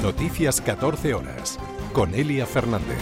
Noticias 14 horas, con Elia Fernández.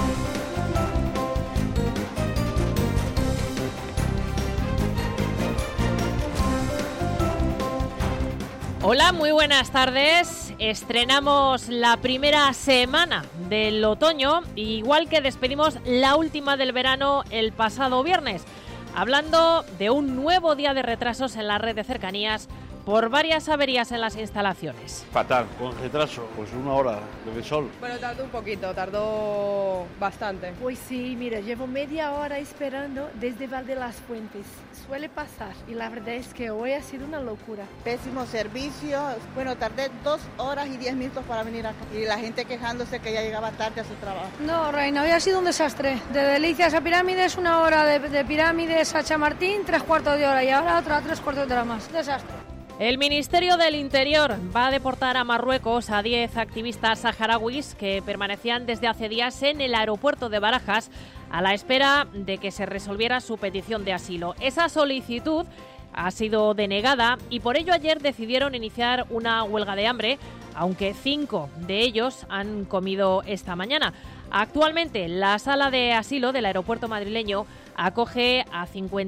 Hola, muy buenas tardes. Estrenamos la primera semana del otoño, igual que despedimos la última del verano el pasado viernes, hablando de un nuevo día de retrasos en la red de cercanías por varias averías en las instalaciones. Fatal, con retraso, pues 1 hora de sol. Bueno, tardó un poquito, tardó bastante. Pues sí, mira, llevo media hora esperando desde Valdelasfuentes. Suele pasar y la verdad es que hoy ha sido una locura. Pésimo servicio, bueno, tardé 2 horas y 10 minutos para venir acá. Y la gente quejándose que ya llegaba tarde a su trabajo. No, Reina, hoy ha sido un desastre. De Delicias a Pirámides, 1 hora, de Pirámides a Chamartín, 3/4 de hora y ahora otra 3/4 de hora más. Desastre. El Ministerio del Interior va a deportar a Marruecos a 10 activistas saharauis que permanecían desde hace días en el aeropuerto de Barajas a la espera de que se resolviera su petición de asilo. Esa solicitud ha sido denegada y por ello ayer decidieron iniciar una huelga de hambre, aunque 5 de ellos han comido esta mañana. Actualmente, la sala de asilo del aeropuerto madrileño acoge a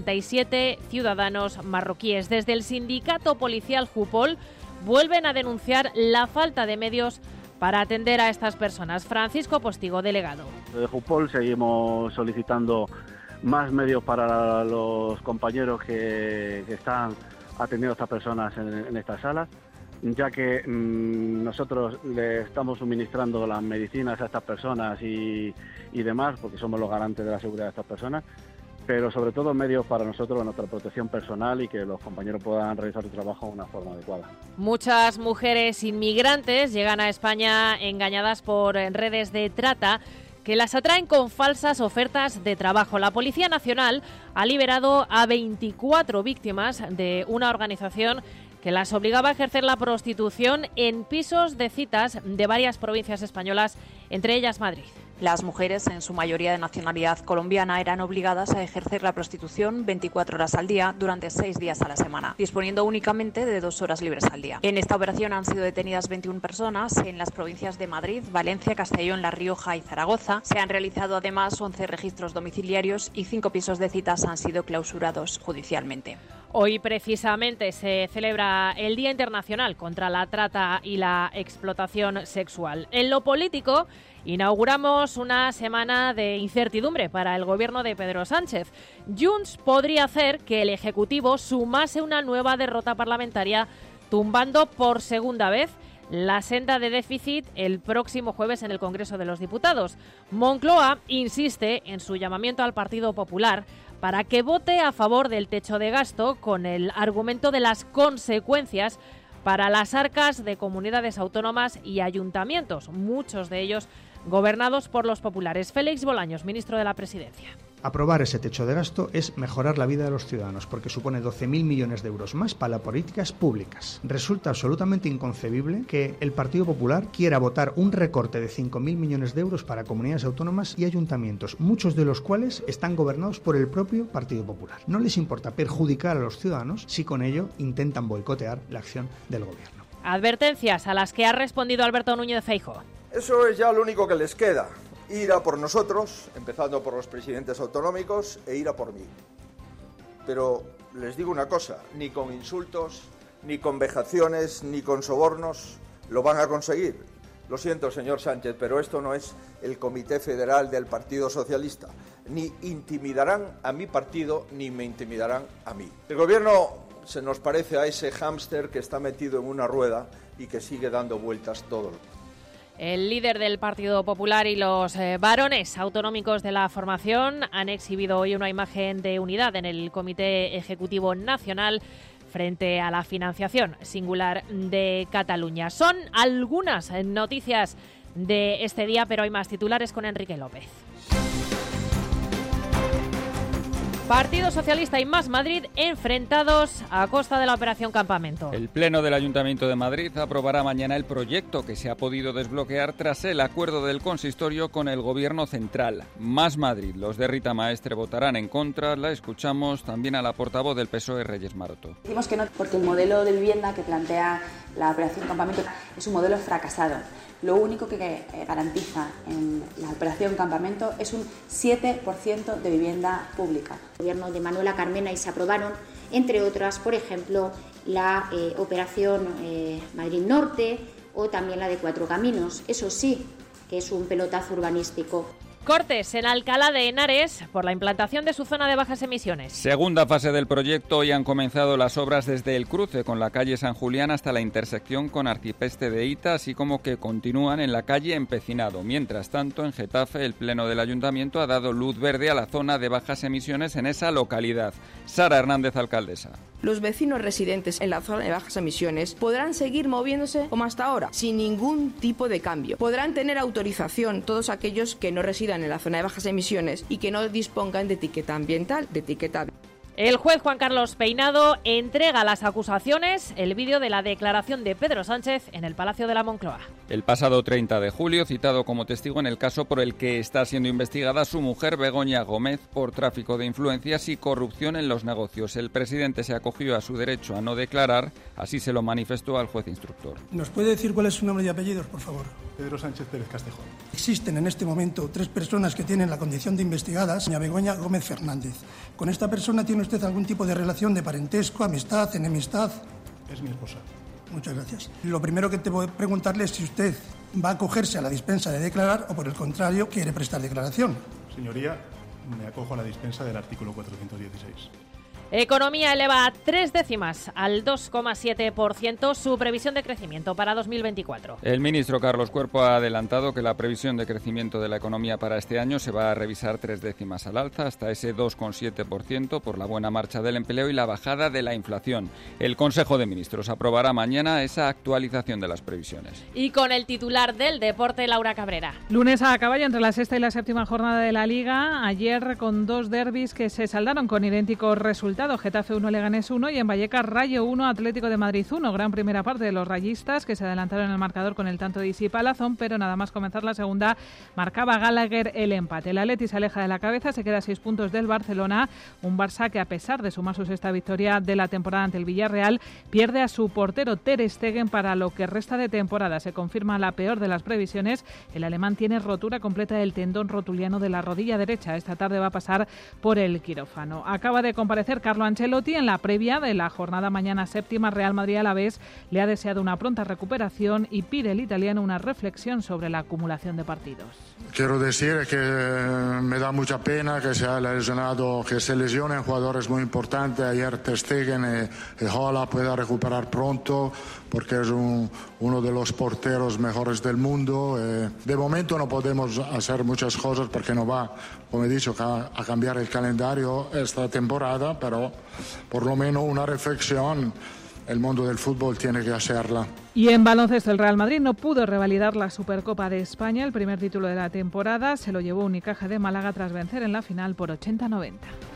57 ciudadanos marroquíes. Desde el sindicato policial Jupol vuelven a denunciar la falta de medios para atender a estas personas. Francisco Postigo, delegado. Desde Jupol seguimos solicitando más medios para los compañeros que están atendiendo a estas personas en estas salas, ya que nosotros le estamos suministrando las medicinas a estas personas y demás, porque somos los garantes de la seguridad de estas personas, pero sobre todo medios para nosotros, para nuestra protección personal y que los compañeros puedan realizar su trabajo de una forma adecuada. Muchas mujeres inmigrantes llegan a España engañadas por redes de trata que las atraen con falsas ofertas de trabajo. La Policía Nacional ha liberado a 24 víctimas de una organización que las obligaba a ejercer la prostitución en pisos de citas de varias provincias españolas, entre ellas Madrid. Las mujeres, en su mayoría de nacionalidad colombiana, eran obligadas a ejercer la prostitución 24 horas al día durante 6 días a la semana, disponiendo únicamente de 2 horas libres al día. En esta operación han sido detenidas 21 personas en las provincias de Madrid, Valencia, Castellón, La Rioja y Zaragoza. Se han realizado además 11 registros domiciliarios y 5 pisos de citas han sido clausurados judicialmente. Hoy precisamente se celebra el Día Internacional contra la Trata y la Explotación Sexual. En lo político, inauguramos una semana de incertidumbre para el gobierno de Pedro Sánchez. Junts podría hacer que el Ejecutivo sumase una nueva derrota parlamentaria, tumbando por segunda vez la senda de déficit el próximo jueves en el Congreso de los Diputados. Moncloa insiste en su llamamiento al Partido Popular para que vote a favor del techo de gasto con el argumento de las consecuencias para las arcas de comunidades autónomas y ayuntamientos, muchos de ellos gobernados por los populares. Félix Bolaños, ministro de la Presidencia. Aprobar ese techo de gasto es mejorar la vida de los ciudadanos porque supone 12.000 millones de euros más para las políticas públicas. Resulta absolutamente inconcebible que el Partido Popular quiera votar un recorte de 5.000 millones de euros para comunidades autónomas y ayuntamientos, muchos de los cuales están gobernados por el propio Partido Popular. No les importa perjudicar a los ciudadanos si con ello intentan boicotear la acción del gobierno. Advertencias a las que ha respondido Alberto Núñez Feijóo. Eso es ya lo único que les queda. Ir a por nosotros, empezando por los presidentes autonómicos, e ir a por mí. Pero les digo una cosa, ni con insultos, ni con vejaciones, ni con sobornos lo van a conseguir. Lo siento, señor Sánchez, pero esto no es el Comité Federal del Partido Socialista. Ni intimidarán a mi partido, ni me intimidarán a mí. El gobierno se nos parece a ese hámster que está metido en una rueda y que sigue dando vueltas todo el tiempo. El líder del Partido Popular y los varones autonómicos de la formación han exhibido hoy una imagen de unidad en el Comité Ejecutivo Nacional frente a la financiación singular de Cataluña. Son algunas noticias de este día, pero hay más titulares con Enrique López. Partido Socialista y Más Madrid enfrentados a costa de la Operación Campamento. El Pleno del Ayuntamiento de Madrid aprobará mañana el proyecto que se ha podido desbloquear tras el acuerdo del consistorio con el Gobierno central. Más Madrid, los de Rita Maestre votarán en contra. La escuchamos también a la portavoz del PSOE, Reyes Maroto. Decimos que no, porque el modelo de vivienda que plantea la Operación Campamento es un modelo fracasado. Lo único que garantiza en la Operación Campamento es un 7% de vivienda pública. El gobierno de Manuela Carmena y se aprobaron, entre otras, por ejemplo, la Operación Madrid Norte o también la de Cuatro Caminos. Eso sí, que es un pelotazo urbanístico. Cortes en Alcalá de Henares por la implantación de su zona de bajas emisiones. Segunda fase del proyecto. Hoy han comenzado las obras desde el cruce con la calle San Julián hasta la intersección con Arcipreste de Hita, así como que continúan en la calle Empecinado. Mientras tanto, en Getafe, el Pleno del Ayuntamiento ha dado luz verde a la zona de bajas emisiones en esa localidad. Sara Hernández, alcaldesa. Los vecinos residentes en la zona de bajas emisiones podrán seguir moviéndose como hasta ahora, sin ningún tipo de cambio. Podrán tener autorización todos aquellos que no residan en la zona de bajas emisiones y que no dispongan de etiqueta ambiental, de etiqueta. El juez Juan Carlos Peinado entrega a las acusaciones el vídeo de la declaración de Pedro Sánchez en el Palacio de la Moncloa. El pasado 30 de julio, citado como testigo en el caso por el que está siendo investigada su mujer Begoña Gómez por tráfico de influencias y corrupción en los negocios. El presidente se acogió a su derecho a no declarar, así se lo manifestó al juez instructor. ¿Nos puede decir cuál es su nombre y apellidos, por favor? Pedro Sánchez Pérez Castejón. Existen en este momento 3 personas que tienen la condición de investigadas, doña Begoña Gómez Fernández. ¿Con esta persona tiene usted algún tipo de relación de parentesco, amistad, enemistad? Es mi esposa. Muchas gracias. Lo primero que te voy a preguntarle es si usted va a acogerse a la dispensa de declarar o, por el contrario, quiere prestar declaración. Señoría, me acojo a la dispensa del artículo 416. Economía eleva 3 décimas al 2,7% su previsión de crecimiento para 2024. El ministro Carlos Cuerpo ha adelantado que la previsión de crecimiento de la economía para este año se va a revisar 3 décimas al alza, hasta ese 2,7% por la buena marcha del empleo y la bajada de la inflación. El Consejo de Ministros aprobará mañana esa actualización de las previsiones. Y con el titular del deporte, Laura Cabrera. Lunes a caballo entre la sexta y la séptima jornada de la Liga. Ayer con 2 derbis que se saldaron con idénticos resultados. Getafe 1, Leganés 1 y en Vallecas Rayo 1, Atlético de Madrid 1. Gran primera parte de los rayistas que se adelantaron en el marcador con el tanto de Isi Palazón, pero nada más comenzar la segunda marcaba Gallagher el empate. El Atleti se aleja de la cabeza, se queda a 6 puntos del Barcelona. Un Barça que, a pesar de sumar su sexta victoria de la temporada ante el Villarreal, pierde a su portero Ter Stegen para lo que resta de temporada. Se confirma la peor de las previsiones. El alemán tiene rotura completa del tendón rotuliano de la rodilla derecha. Esta tarde va a pasar por el quirófano. Acaba de comparecer Carlo Ancelotti en la previa de la jornada mañana séptima. Real Madrid Alavés le ha deseado una pronta recuperación y pide el italiano una reflexión sobre la acumulación de partidos. Quiero decir que me da mucha pena que se haya lesionado, que se lesionen jugadores muy importantes. Ayer Ter Stegen y Haaland pueda recuperar pronto porque es uno de los porteros mejores del mundo. De momento no podemos hacer muchas cosas porque no va, como he dicho, a cambiar el calendario esta temporada, pero por lo menos una reflexión el mundo del fútbol tiene que hacerla. Y en baloncesto, el Real Madrid no pudo revalidar la Supercopa de España. El primer título de la temporada se lo llevó Unicaja de Málaga tras vencer en la final por 80-90.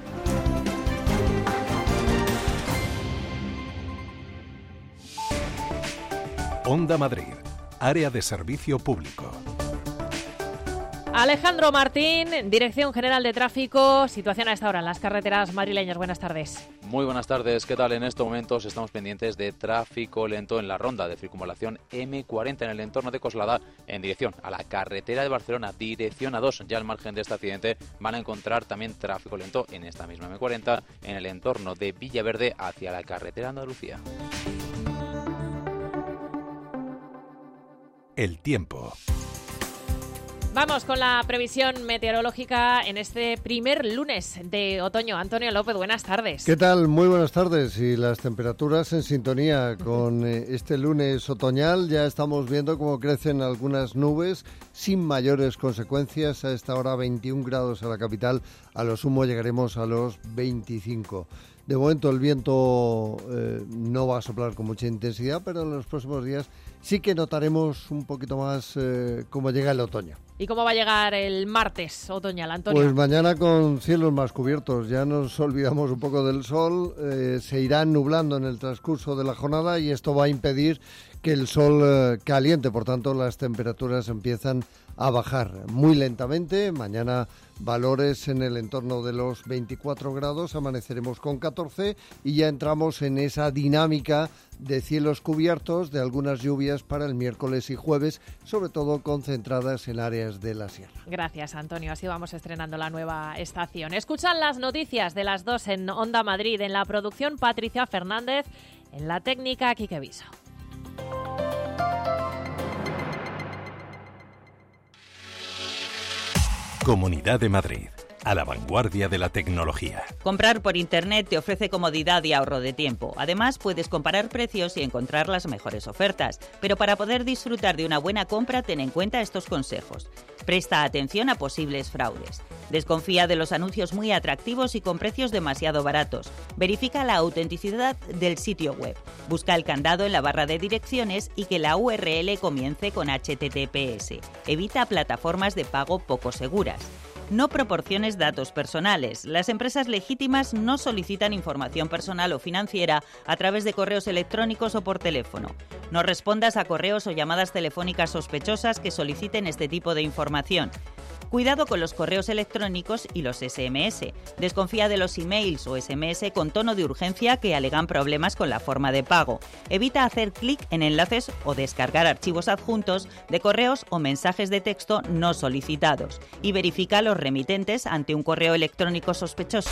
Onda Madrid, área de servicio público. Alejandro Martín, Dirección General de Tráfico. Situación a esta hora en las carreteras madrileñas. Buenas tardes. Muy buenas tardes. ¿Qué tal? En estos momentos estamos pendientes de tráfico lento en la ronda de circunvalación M40 en el entorno de Coslada en dirección a la carretera de Barcelona, dirección A2. Ya al margen de este accidente van a encontrar también tráfico lento en esta misma M40 en el entorno de Villaverde hacia la carretera de Andalucía. El tiempo. Vamos con la previsión meteorológica en este primer lunes de otoño. Antonio López, buenas tardes. ¿Qué tal? Muy buenas tardes. Y las temperaturas en sintonía con este lunes otoñal. Ya estamos viendo cómo crecen algunas nubes sin mayores consecuencias. A esta hora 21 grados a la capital. A lo sumo llegaremos a los 25. De momento el viento no va a soplar con mucha intensidad, pero en los próximos días sí que notaremos un poquito más cómo llega el otoño. ¿Y cómo va a llegar el martes otoñal, Antonio? Pues mañana con cielos más cubiertos, ya nos olvidamos un poco del sol, se irán nublando en el transcurso de la jornada y esto va a impedir que el sol caliente, por tanto las temperaturas empiezan a bajar muy lentamente. Mañana valores en el entorno de los 24 grados, amaneceremos con 14 y ya entramos en esa dinámica de cielos cubiertos, de algunas lluvias para el miércoles y jueves, sobre todo concentradas en áreas de la sierra. Gracias, Antonio. Así vamos estrenando la nueva estación. Escuchan las noticias de las 2 en Onda Madrid. En la producción, Patricia Fernández. En la técnica, Quique Viso. Comunidad de Madrid, a la vanguardia de la tecnología. Comprar por Internet te ofrece comodidad y ahorro de tiempo. Además, puedes comparar precios y encontrar las mejores ofertas. Pero para poder disfrutar de una buena compra, ten en cuenta estos consejos. Presta atención a posibles fraudes. Desconfía de los anuncios muy atractivos y con precios demasiado baratos. Verifica la autenticidad del sitio web. Busca el candado en la barra de direcciones y que la URL comience con HTTPS. Evita plataformas de pago poco seguras. No proporciones datos personales. Las empresas legítimas no solicitan información personal o financiera a través de correos electrónicos o por teléfono. No respondas a correos o llamadas telefónicas sospechosas que soliciten este tipo de información. Cuidado con los correos electrónicos y los SMS. Desconfía de los emails o SMS con tono de urgencia que alegan problemas con la forma de pago. Evita hacer clic en enlaces o descargar archivos adjuntos de correos o mensajes de texto no solicitados. Y verifica los remitentes ante un correo electrónico sospechoso.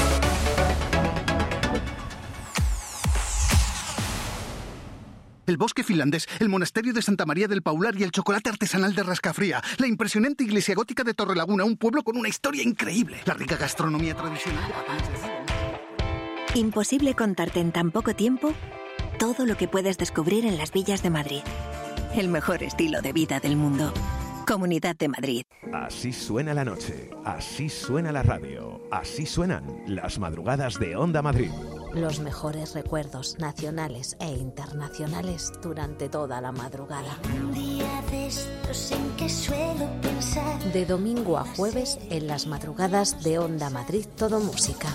El bosque finlandés, el monasterio de Santa María del Paular y el chocolate artesanal de Rascafría. La impresionante iglesia gótica de Torrelaguna, un pueblo con una historia increíble. La rica gastronomía tradicional de... Imposible contarte en tan poco tiempo todo lo que puedes descubrir en las villas de Madrid. El mejor estilo de vida del mundo. Comunidad de Madrid. Así suena la noche, así suena la radio, así suenan las madrugadas de Onda Madrid. Los mejores recuerdos nacionales e internacionales durante toda la madrugada. Un día de estos en que suelo pensar. De domingo a jueves en las madrugadas de Onda Madrid Todo Música.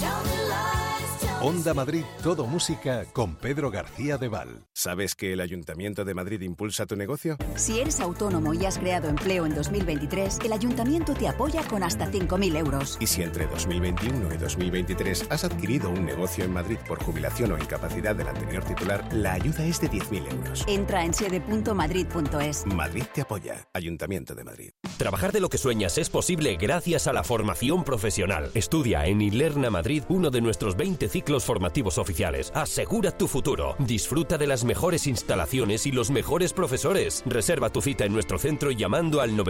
Onda Madrid Todo Música con Pedro García de Val. ¿Sabes que el Ayuntamiento de Madrid impulsa tu negocio? Si eres autónomo y has creado empleo en 2023, el Ayuntamiento te apoya con hasta 5.000 euros. Y si entre 2021 y 2023 has adquirido un negocio en Madrid por jubilación o incapacidad del anterior titular, la ayuda es de 10.000 euros. Entra en sede.madrid.es. Madrid te apoya. Ayuntamiento de Madrid. Trabajar de lo que sueñas es posible gracias a la formación profesional. Estudia en Ilerna Madrid uno de nuestros 20 ciclos formativos oficiales. Asegura tu futuro. Disfruta de las mejores instalaciones y los mejores profesores. Reserva tu cita en nuestro centro llamando al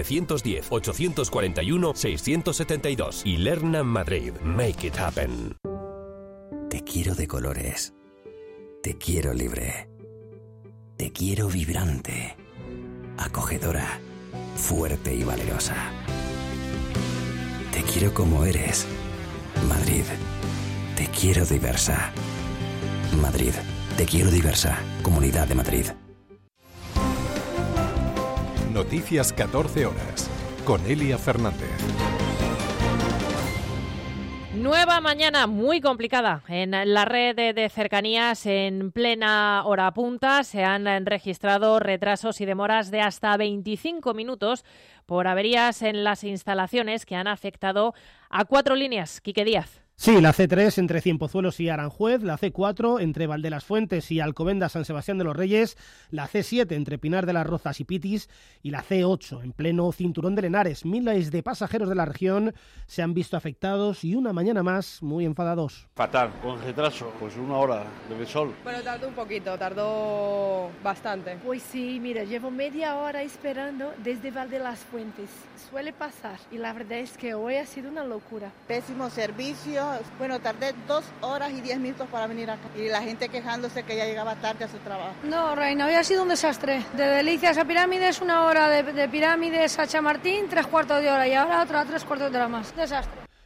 910-841-672. Ilerna Madrid. Make it happen. Te quiero de colores. Te quiero libre. Te quiero vibrante. Acogedora. Fuerte y valerosa. Te quiero como eres. Madrid. Te quiero diversa. Madrid. Te quiero diversa. Comunidad de Madrid. Noticias 14 horas. Con Elia Fernández. Nueva mañana muy complicada en la red de cercanías. En plena hora punta se han registrado retrasos y demoras de hasta 25 minutos por averías en las instalaciones que han afectado a 4 líneas. Quique Díaz. Sí, la C3 entre Cienpozuelos y Aranjuez, la C4 entre Valdelasfuentes y Alcobendas-San Sebastián de los Reyes, la C7 entre Pinar de las Rozas y Pitis y la C8 en pleno Cinturón de Henares. Miles de pasajeros de la región se han visto afectados y una mañana más muy enfadados. Fatal, con retraso, pues 1 hora de sol. Bueno, tardó un poquito, tardó bastante. Pues sí, mira, llevo media hora esperando desde Valdelasfuentes. Suele pasar y la verdad es que hoy ha sido una locura. Pésimo servicio. Bueno, tardé 2 horas y 10 minutos para venir acá. Y la gente quejándose que ya llegaba tarde a su trabajo. No, Reina, hoy ha sido un desastre. De Delicias a Pirámides, 1 hora de Pirámides a Chamartín, 3/4 de hora. Y ahora otra 3/4 de hora más. Desastre.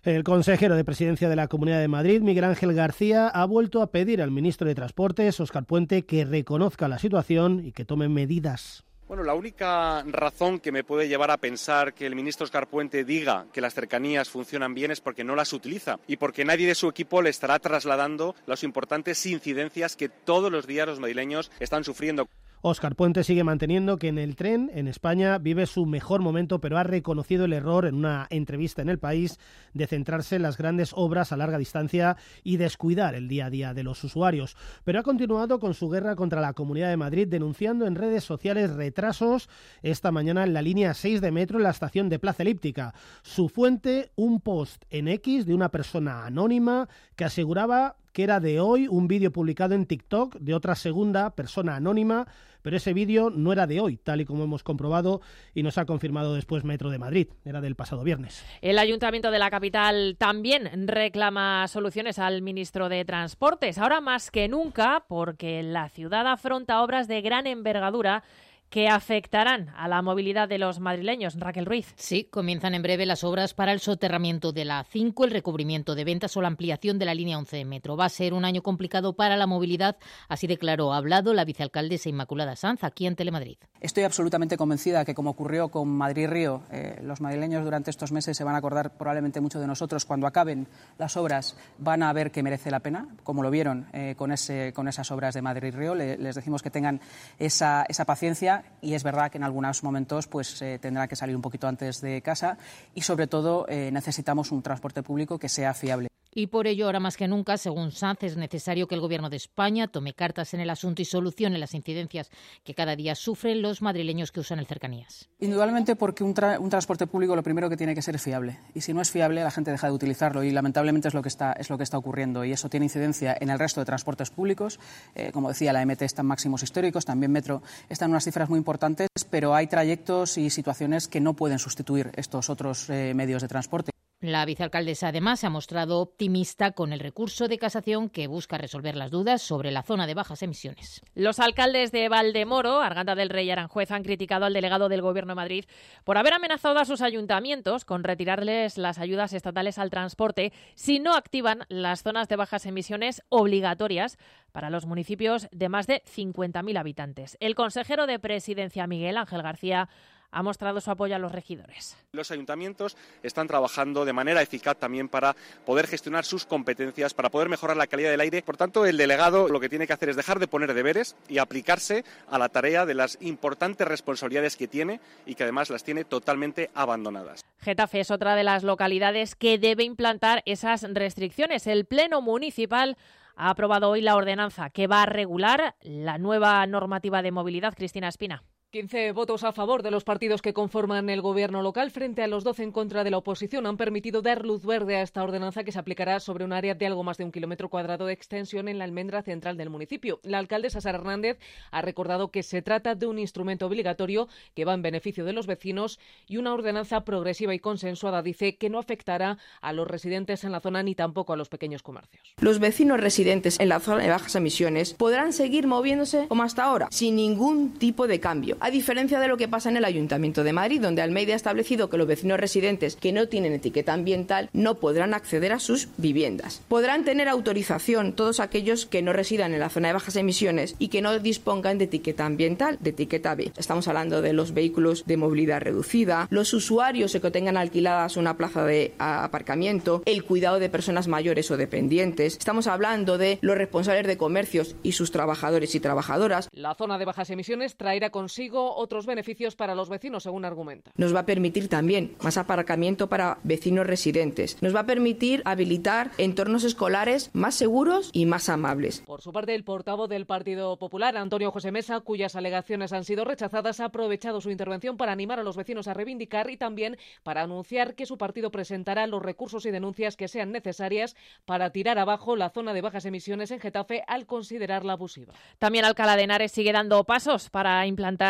El consejero de Presidencia de la Comunidad de Madrid, Miguel Ángel García, ha vuelto a pedir al ministro de Transportes, Óscar Puente, que reconozca la situación y que tome medidas. Bueno, la única razón que me puede llevar a pensar que el ministro Óscar Puente diga que las cercanías funcionan bien es porque no las utiliza y porque nadie de su equipo le estará trasladando las importantes incidencias que todos los días los madrileños están sufriendo. Óscar Puente sigue manteniendo que en el tren en España vive su mejor momento, pero ha reconocido el error en una entrevista en El País de centrarse en las grandes obras a larga distancia y descuidar el día a día de los usuarios. Pero ha continuado con su guerra contra la Comunidad de Madrid, denunciando en redes sociales retrasos esta mañana en la línea 6 de metro en la estación de Plaza Elíptica. Su fuente, un post en X de una persona anónima que aseguraba que era de hoy un vídeo publicado en TikTok de otra segunda persona anónima, pero ese vídeo no era de hoy, tal y como hemos comprobado y nos ha confirmado después Metro de Madrid, era del pasado viernes. El Ayuntamiento de la capital también reclama soluciones al ministro de Transportes, ahora más que nunca, porque la ciudad afronta obras de gran envergadura que afectarán a la movilidad de los madrileños. Raquel Ruiz. Sí, comienzan en breve las obras para el soterramiento de la A5, el recubrimiento de ventas o la ampliación de la línea 11 de metro. Va a ser un año complicado para la movilidad, así declaró. Ha hablado la vicealcaldesa Inmaculada Sanz aquí en Telemadrid. Estoy absolutamente convencida que, como ocurrió con Madrid-Río, los madrileños durante estos meses se van a acordar probablemente mucho de nosotros. Cuando acaben las obras van a ver que merece la pena, como lo vieron con esas obras de Madrid-Río. Les decimos que tengan esa paciencia. Y es verdad que en algunos momentos tendrá que salir un poquito antes de casa y, sobre todo, necesitamos un transporte público que sea fiable. Y por ello, ahora más que nunca, según Sanz, es necesario que el Gobierno de España tome cartas en el asunto y solucione las incidencias que cada día sufren los madrileños que usan el cercanías. Indudablemente porque un transporte público lo primero que tiene que ser es fiable. Y si no es fiable, la gente deja de utilizarlo y lamentablemente es lo que está ocurriendo. Y eso tiene incidencia en el resto de transportes públicos. Como decía, la MT está en máximos históricos, también Metro está en unas cifras muy importantes, pero hay trayectos y situaciones que no pueden sustituir estos otros medios de transporte. La vicealcaldesa, además, se ha mostrado optimista con el recurso de casación que busca resolver las dudas sobre la zona de bajas emisiones. Los alcaldes de Valdemoro, Arganda del Rey y Aranjuez han criticado al delegado del Gobierno de Madrid por haber amenazado a sus ayuntamientos con retirarles las ayudas estatales al transporte si no activan las zonas de bajas emisiones obligatorias para los municipios de más de 50.000 habitantes. El consejero de Presidencia, Miguel Ángel García, ha mostrado su apoyo a los regidores. Los ayuntamientos están trabajando de manera eficaz también para poder gestionar sus competencias, para poder mejorar la calidad del aire. Por tanto, el delegado lo que tiene que hacer es dejar de poner deberes y aplicarse a la tarea de las importantes responsabilidades que tiene y que además las tiene totalmente abandonadas. Getafe es otra de las localidades que debe implantar esas restricciones. El Pleno Municipal ha aprobado hoy la ordenanza que va a regular la nueva normativa de movilidad. Cristina Espina. 15 votos a favor de los partidos que conforman el gobierno local frente a los 12 en contra de la oposición han permitido dar luz verde a esta ordenanza que se aplicará sobre un área de algo más de 1 kilómetro cuadrado de extensión en la almendra central del municipio. La alcaldesa Sara Hernández ha recordado que se trata de un instrumento obligatorio que va en beneficio de los vecinos y una ordenanza progresiva y consensuada. Dice que no afectará a los residentes en la zona ni tampoco a los pequeños comercios. Los vecinos residentes en la zona de bajas emisiones podrán seguir moviéndose como hasta ahora, sin ningún tipo de cambio. A diferencia de lo que pasa en el Ayuntamiento de Madrid, donde Almeida ha establecido que los vecinos residentes que no tienen etiqueta ambiental no podrán acceder a sus viviendas. Podrán tener autorización todos aquellos que no residan en la zona de bajas emisiones y que no dispongan de etiqueta ambiental, de etiqueta B. Estamos hablando de los vehículos de movilidad reducida, los usuarios que tengan alquiladas una plaza de aparcamiento, el cuidado de personas mayores o dependientes. Estamos hablando de los responsables de comercios y sus trabajadores y trabajadoras. La zona de bajas emisiones traerá consigo otros beneficios para los vecinos, según argumenta. Nos va a permitir también más aparcamiento para vecinos residentes. Nos va a permitir habilitar entornos escolares más seguros y más amables. Por su parte, el portavoz del Partido Popular, Antonio José Mesa, cuyas alegaciones han sido rechazadas, ha aprovechado su intervención para animar a los vecinos a reivindicar y también para anunciar que su partido presentará los recursos y denuncias que sean necesarias para tirar abajo la zona de bajas emisiones en Getafe al considerarla abusiva. También Alcalá de Henares sigue dando pasos para implantar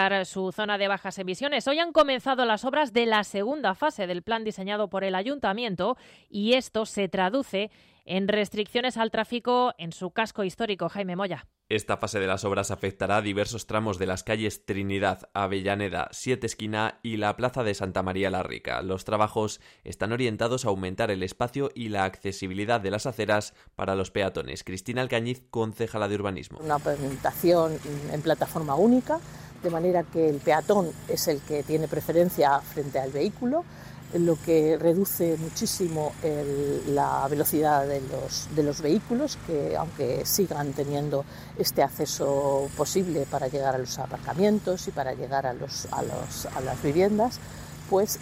implantar su zona de bajas emisiones. Hoy han comenzado las obras de la segunda fase del plan diseñado por el Ayuntamiento y esto se traduce en restricciones al tráfico en su casco histórico. Jaime Moya. Esta fase de las obras afectará a diversos tramos de las calles Trinidad, Avellaneda, Siete Esquina y la Plaza de Santa María la Rica. Los trabajos están orientados a aumentar el espacio y la accesibilidad de las aceras para los peatones. Cristina Alcañiz, concejala de Urbanismo. Una pavimentación en plataforma única, de manera que el peatón es el que tiene preferencia frente al vehículo, lo que reduce muchísimo la velocidad de los vehículos, que aunque sigan teniendo este acceso posible para llegar a los aparcamientos y para llegar a las viviendas, pues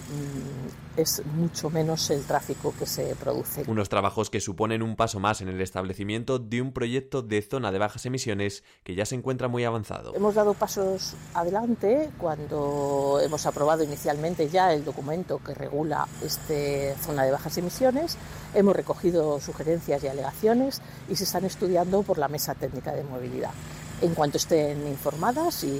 es mucho menos el tráfico que se produce. Unos trabajos que suponen un paso más en el establecimiento de un proyecto de zona de bajas emisiones que ya se encuentra muy avanzado. Hemos dado pasos adelante cuando hemos aprobado inicialmente ya el documento que regula esta zona de bajas emisiones. Hemos recogido sugerencias y alegaciones y se están estudiando por la Mesa Técnica de Movilidad. En cuanto estén informadas, y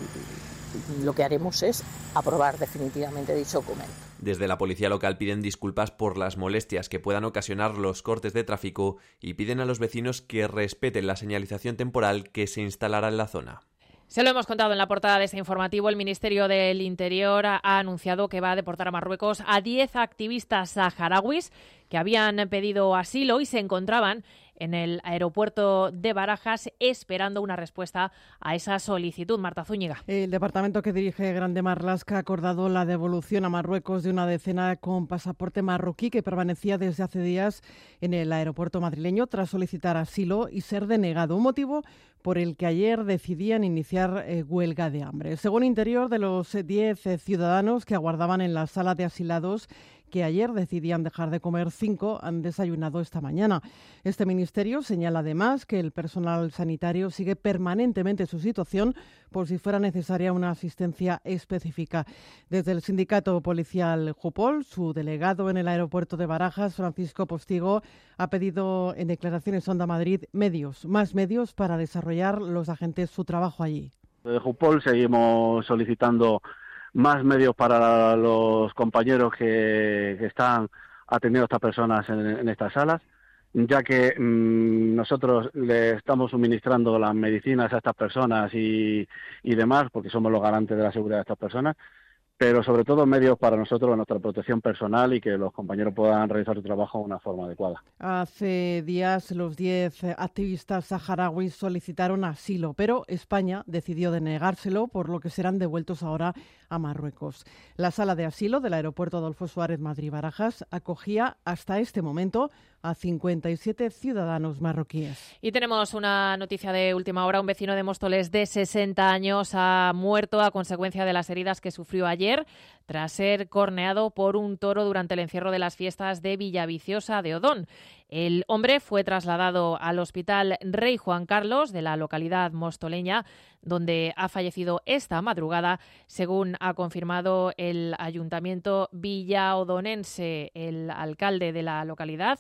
lo que haremos es aprobar definitivamente dicho documento. Desde la policía local piden disculpas por las molestias que puedan ocasionar los cortes de tráfico y piden a los vecinos que respeten la señalización temporal que se instalará en la zona. Se lo hemos contado en la portada de este informativo. El Ministerio del Interior ha anunciado que va a deportar a Marruecos a 10 activistas saharauis que habían pedido asilo y se encontraban en el aeropuerto de Barajas esperando una respuesta a esa solicitud. Marta Zúñiga. El departamento que dirige Grande Marlaska ha acordado la devolución a Marruecos de una decena con pasaporte marroquí que permanecía desde hace días en el aeropuerto madrileño tras solicitar asilo y ser denegado, un motivo por el que ayer decidían iniciar huelga de hambre. Según Interior, de los 10 ciudadanos que aguardaban en la sala de asilados, que ayer decidían dejar de comer, 5 han desayunado esta mañana. Este ministerio señala además que el personal sanitario sigue permanentemente su situación por si fuera necesaria una asistencia específica. Desde el sindicato policial Jupol, su delegado en el aeropuerto de Barajas, Francisco Postigo, ha pedido en declaraciones Onda Madrid más medios para desarrollar los agentes su trabajo allí. De Jupol seguimos solicitando más medios para los compañeros que están atendiendo a estas personas en estas salas, ya que nosotros le estamos suministrando las medicinas a estas personas y demás, porque somos los garantes de la seguridad de estas personas, pero sobre todo medios para nosotros, nuestra protección personal y que los compañeros puedan realizar su trabajo de una forma adecuada. Hace días los 10 activistas saharauis solicitaron asilo, pero España decidió denegárselo, por lo que serán devueltos ahora a Marruecos. La sala de asilo del aeropuerto Adolfo Suárez Madrid-Barajas acogía hasta este momento a 57 ciudadanos marroquíes. Y tenemos una noticia de última hora. Un vecino de Móstoles de 60 años ha muerto a consecuencia de las heridas que sufrió ayer tras ser corneado por un toro durante el encierro de las fiestas de Villaviciosa de Odón. El hombre fue trasladado al Hospital Rey Juan Carlos de la localidad mostoleña, donde ha fallecido esta madrugada, según ha confirmado el ayuntamiento villaodonense. El alcalde de la localidad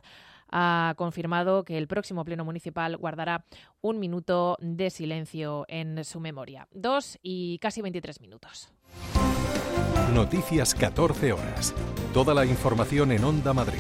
ha confirmado que el próximo pleno municipal guardará un minuto de silencio en su memoria. 2 y casi 23 minutos. Noticias 14 horas. Toda la información en Onda Madrid.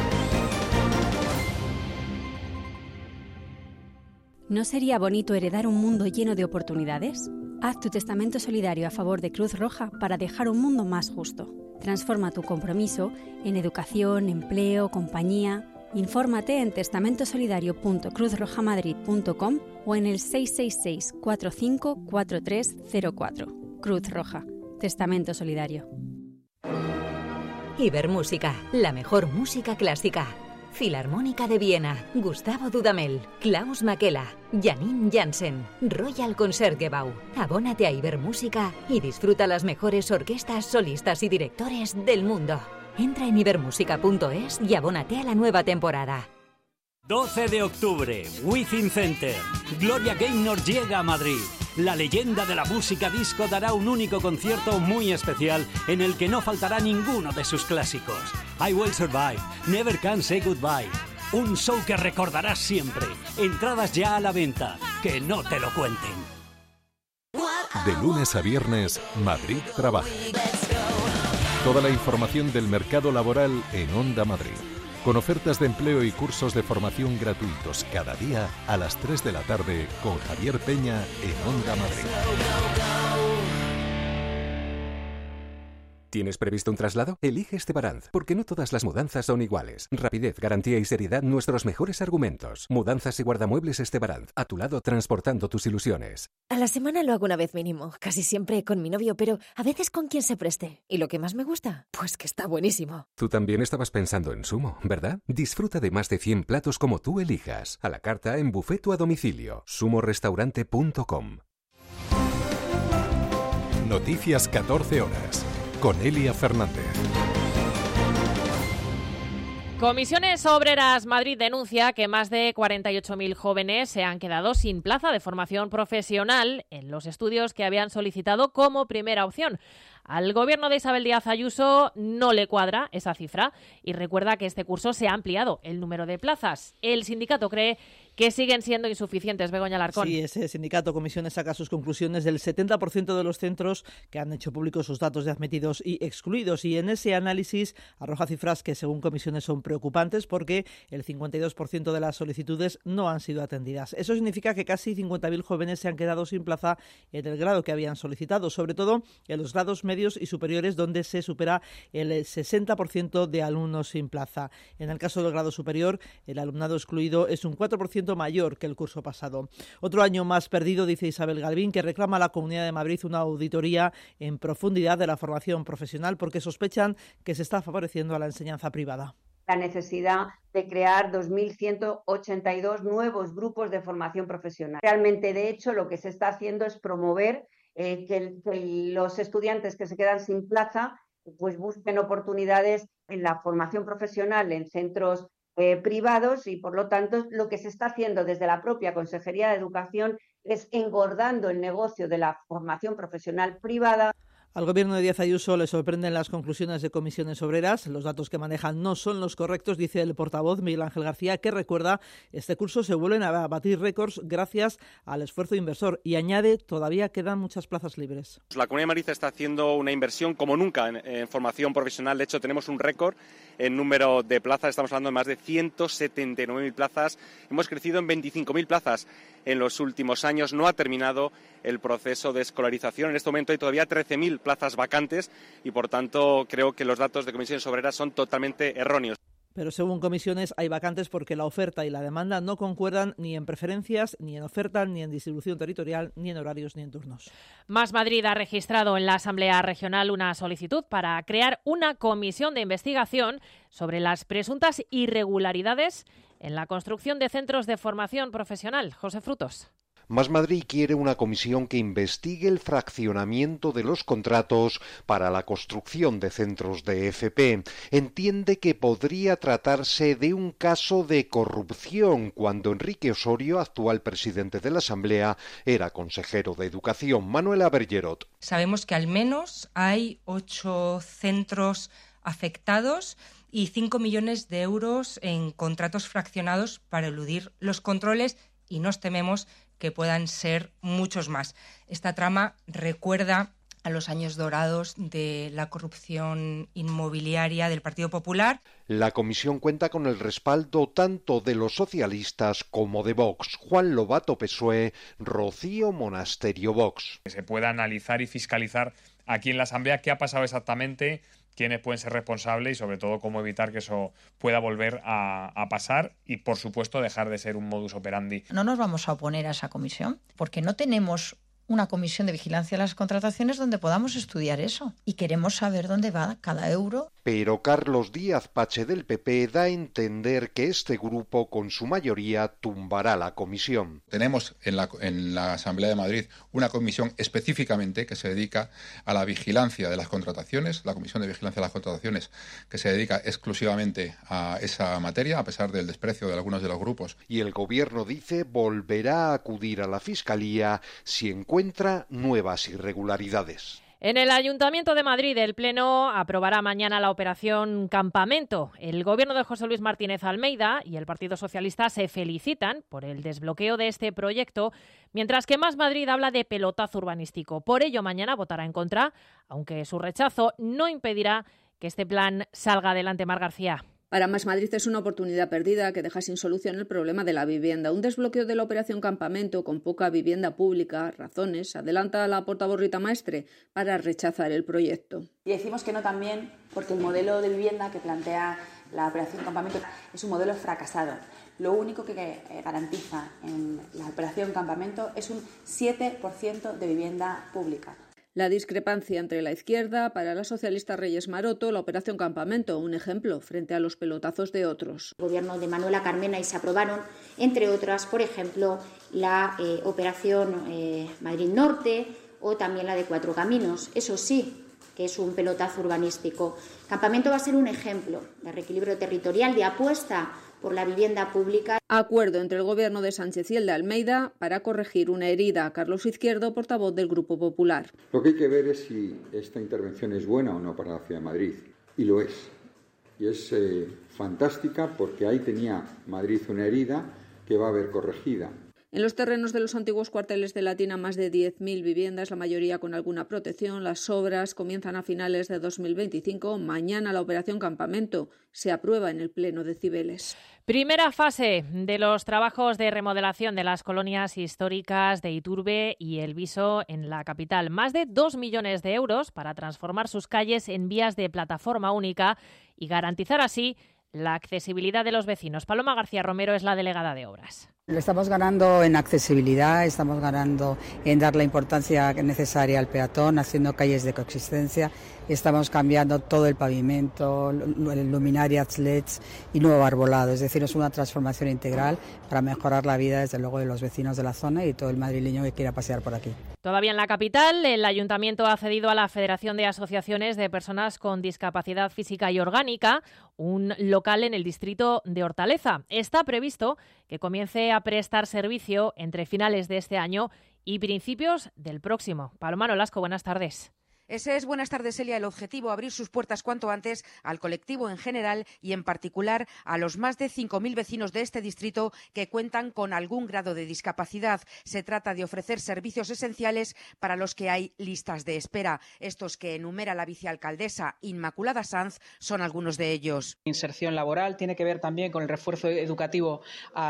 ¿No sería bonito heredar un mundo lleno de oportunidades? Haz tu testamento solidario a favor de Cruz Roja para dejar un mundo más justo. Transforma tu compromiso en educación, empleo, compañía. Infórmate en testamentosolidario.cruzrojamadrid.com o en el 666 45 4304. Cruz Roja. Testamento Solidario. Ibermúsica, la mejor música clásica. Filarmónica de Viena, Gustavo Dudamel, Klaus Makela, Janine Jansen, Royal Concertgebouw. Abónate a Ibermúsica y disfruta las mejores orquestas, solistas y directores del mundo. Entra en ibermusica.es y abónate a la nueva temporada. 12 de octubre, Within Center. Gloria Gaynor llega a Madrid. La leyenda de la música disco dará un único concierto muy especial en el que no faltará ninguno de sus clásicos. I Will Survive, Never Can Say Goodbye. Un show que recordarás siempre. Entradas ya a la venta. Que no te lo cuenten. De lunes a viernes, Madrid Trabaja. Toda la información del mercado laboral en Onda Madrid. Con ofertas de empleo y cursos de formación gratuitos cada día a las 3 de la tarde con Javier Peña en Onda Madrid. ¿Tienes previsto un traslado? Elige Estebaranz, porque no todas las mudanzas son iguales. Rapidez, garantía y seriedad, nuestros mejores argumentos. Mudanzas y guardamuebles Estebaranz, a tu lado transportando tus ilusiones. A la semana lo hago una vez mínimo, casi siempre con mi novio, pero a veces con quien se preste. ¿Y lo que más me gusta? Pues que está buenísimo. Tú también estabas pensando en Sumo, ¿verdad? Disfruta de más de 100 platos como tú elijas. A la carta, en buffet o a domicilio. sumorestaurante.com. Noticias 14 horas. Con Elia Fernández. Comisiones Obreras Madrid denuncia que más de 48.000 jóvenes se han quedado sin plaza de formación profesional en los estudios que habían solicitado como primera opción. Al gobierno de Isabel Díaz Ayuso no le cuadra esa cifra y recuerda que este curso se ha ampliado el número de plazas. El sindicato cree que siguen siendo insuficientes. Begoña Alarcón. Sí, ese sindicato Comisiones saca sus conclusiones del 70% de los centros que han hecho públicos sus datos de admitidos y excluidos. Y en ese análisis arroja cifras que según Comisiones son preocupantes porque el 52% de las solicitudes no han sido atendidas. Eso significa que casi 50.000 jóvenes se han quedado sin plaza en el grado que habían solicitado, sobre todo en los grados medios y superiores, donde se supera el 60% de alumnos sin plaza. En el caso del grado superior, el alumnado excluido es un 4% mayor que el curso pasado. Otro año más perdido, dice Isabel Galvín, que reclama a la Comunidad de Madrid una auditoría en profundidad de la formación profesional porque sospechan que se está favoreciendo a la enseñanza privada. La necesidad de crear 2.182 nuevos grupos de formación profesional. Realmente, de hecho, lo que se está haciendo es promover que los estudiantes que se quedan sin plaza pues busquen oportunidades en la formación profesional en centros privados y, por lo tanto, lo que se está haciendo desde la propia Consejería de Educación es engordando el negocio de la formación profesional privada. Al gobierno de Díaz Ayuso le sorprenden las conclusiones de Comisiones Obreras. Los datos que manejan no son los correctos, dice el portavoz Miguel Ángel García, que recuerda este curso se vuelven a batir récords gracias al esfuerzo inversor y añade todavía quedan muchas plazas libres. La Comunidad de Madrid está haciendo una inversión como nunca en formación profesional. De hecho, tenemos un récord en número de plazas. Estamos hablando de más de 179.000 plazas. Hemos crecido en 25.000 plazas en los últimos años. No ha terminado el proceso de escolarización. En este momento hay todavía 13.000 plazas vacantes y, por tanto, creo que los datos de Comisiones Obreras son totalmente erróneos. Pero según Comisiones hay vacantes porque la oferta y la demanda no concuerdan ni en preferencias, ni en oferta, ni en distribución territorial, ni en horarios, ni en turnos. Más Madrid ha registrado en la Asamblea Regional una solicitud para crear una comisión de investigación sobre las presuntas irregularidades en la construcción de centros de formación profesional. José Frutos. Más Madrid quiere una comisión que investigue el fraccionamiento de los contratos para la construcción de centros de FP. Entiende que podría tratarse de un caso de corrupción cuando Enrique Osorio, actual presidente de la Asamblea, era consejero de Educación. Manuela Bergerot. Sabemos que al menos hay 8 centros afectados y 5 millones de euros en contratos fraccionados para eludir los controles y nos tememos que puedan ser muchos más. Esta trama recuerda a los años dorados de la corrupción inmobiliaria del Partido Popular. La comisión cuenta con el respaldo tanto de los socialistas como de Vox. Juan Lobato, PSOE, Rocío Monasterio, Vox. Que se pueda analizar y fiscalizar aquí en la Asamblea qué ha pasado exactamente, quiénes pueden ser responsables y, sobre todo, cómo evitar que eso pueda volver a pasar y, por supuesto, dejar de ser un modus operandi. No nos vamos a oponer a esa comisión porque no tenemos una comisión de vigilancia de las contrataciones donde podamos estudiar eso y queremos saber dónde va cada euro. Pero Carlos Díaz Pache del PP da a entender que este grupo con su mayoría tumbará la comisión. Tenemos en la Asamblea de Madrid una comisión específicamente que se dedica a la vigilancia de las contrataciones, la Comisión de Vigilancia de las Contrataciones, que se dedica exclusivamente a esa materia, a pesar del desprecio de algunos de los grupos. Y el gobierno dice volverá a acudir a la Fiscalía si encuentra nuevas irregularidades. En el Ayuntamiento de Madrid, el Pleno aprobará mañana la operación Campamento. El Gobierno de José Luis Martínez Almeida y el Partido Socialista se felicitan por el desbloqueo de este proyecto, mientras que Más Madrid habla de pelotazo urbanístico. Por ello, mañana votará en contra, aunque su rechazo no impedirá que este plan salga adelante. Mar García. Para Más Madrid es una oportunidad perdida que deja sin solución el problema de la vivienda. Un desbloqueo de la operación Campamento con poca vivienda pública, razones, adelanta a la portavoz Rita Maestre para rechazar el proyecto. Y decimos que no también porque el modelo de vivienda que plantea la operación Campamento es un modelo fracasado. Lo único que garantiza en la operación Campamento es un 7% de vivienda pública. La discrepancia entre la izquierda, para la socialista Reyes Maroto, la operación Campamento, un ejemplo frente a los pelotazos de otros. El gobierno de Manuela Carmena y se aprobaron, entre otras, por ejemplo, la operación Madrid Norte o también la de Cuatro Caminos. Eso sí, que es un pelotazo urbanístico. Campamento va a ser un ejemplo de reequilibrio territorial, de apuesta por la vivienda pública. Acuerdo entre el Gobierno de Sánchez y el de Almeida para corregir una herida. Carlos Izquierdo, portavoz del Grupo Popular. Lo que hay que ver es si esta intervención es buena o no para la Ciudad de Madrid. Y lo es. Y es fantástica porque ahí tenía Madrid una herida que va a haber corregida. En los terrenos de los antiguos cuarteles de Latina, más de 10.000 viviendas, la mayoría con alguna protección. Las obras comienzan a finales de 2025. Mañana la operación Campamento se aprueba en el Pleno de Cibeles. Primera fase de los trabajos de remodelación de las colonias históricas de Iturbe y El Viso en la capital. Más de 2 millones de euros para transformar sus calles en vías de plataforma única y garantizar así la accesibilidad de los vecinos. Paloma García Romero es la delegada de Obras. Lo estamos ganando en accesibilidad, estamos ganando en dar la importancia necesaria al peatón, haciendo calles de coexistencia. Estamos cambiando todo el pavimento, luminarias LEDs y nuevo arbolado. Es decir, es una transformación integral para mejorar la vida, desde luego, de los vecinos de la zona y todo el madrileño que quiera pasear por aquí. Todavía en la capital, el Ayuntamiento ha cedido a la Federación de Asociaciones de Personas con Discapacidad Física y Orgánica un local en el distrito de Hortaleza. Está previsto que comience a prestar servicio entre finales de este año y principios del próximo. Paloma Nolasco, buenas tardes. Ese es, buenas tardes, Elia, el objetivo, abrir sus puertas cuanto antes al colectivo en general y en particular a los más de 5.000 vecinos de este distrito que cuentan con algún grado de discapacidad. Se trata de ofrecer servicios esenciales para los que hay listas de espera. Estos que enumera la vicealcaldesa Inmaculada Sanz son algunos de ellos. Inserción laboral tiene que ver también con el refuerzo educativo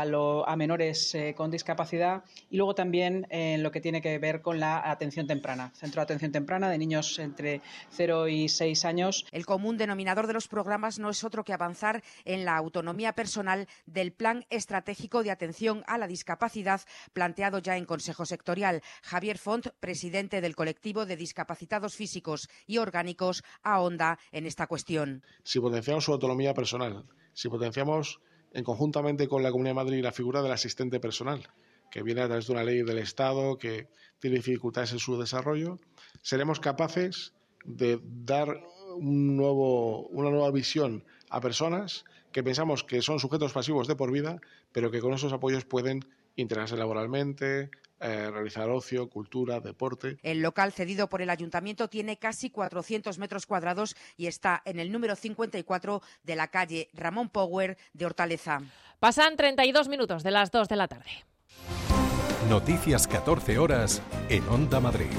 a menores con discapacidad y luego también en lo que tiene que ver con la atención temprana, centro de atención temprana de niños entre 0 y 6 años. El común denominador de los programas no es otro que avanzar en la autonomía personal del Plan Estratégico de Atención a la Discapacidad planteado ya en Consejo Sectorial. Javier Font, presidente del colectivo de discapacitados físicos y orgánicos, ahonda en esta cuestión. Si potenciamos su autonomía personal, si potenciamos conjuntamente con la Comunidad de Madrid la figura del asistente personal, que viene a través de una ley del Estado que tiene dificultades en su desarrollo, seremos capaces de dar una nueva visión a personas que pensamos que son sujetos pasivos de por vida, pero que con esos apoyos pueden integrarse laboralmente, realizar ocio, cultura, deporte. El local cedido por el Ayuntamiento tiene casi 400 metros cuadrados y está en el número 54 de la calle Ramón Power de Hortaleza. Pasan 32 minutos de las 2 de la tarde. Noticias 14 horas en Onda Madrid.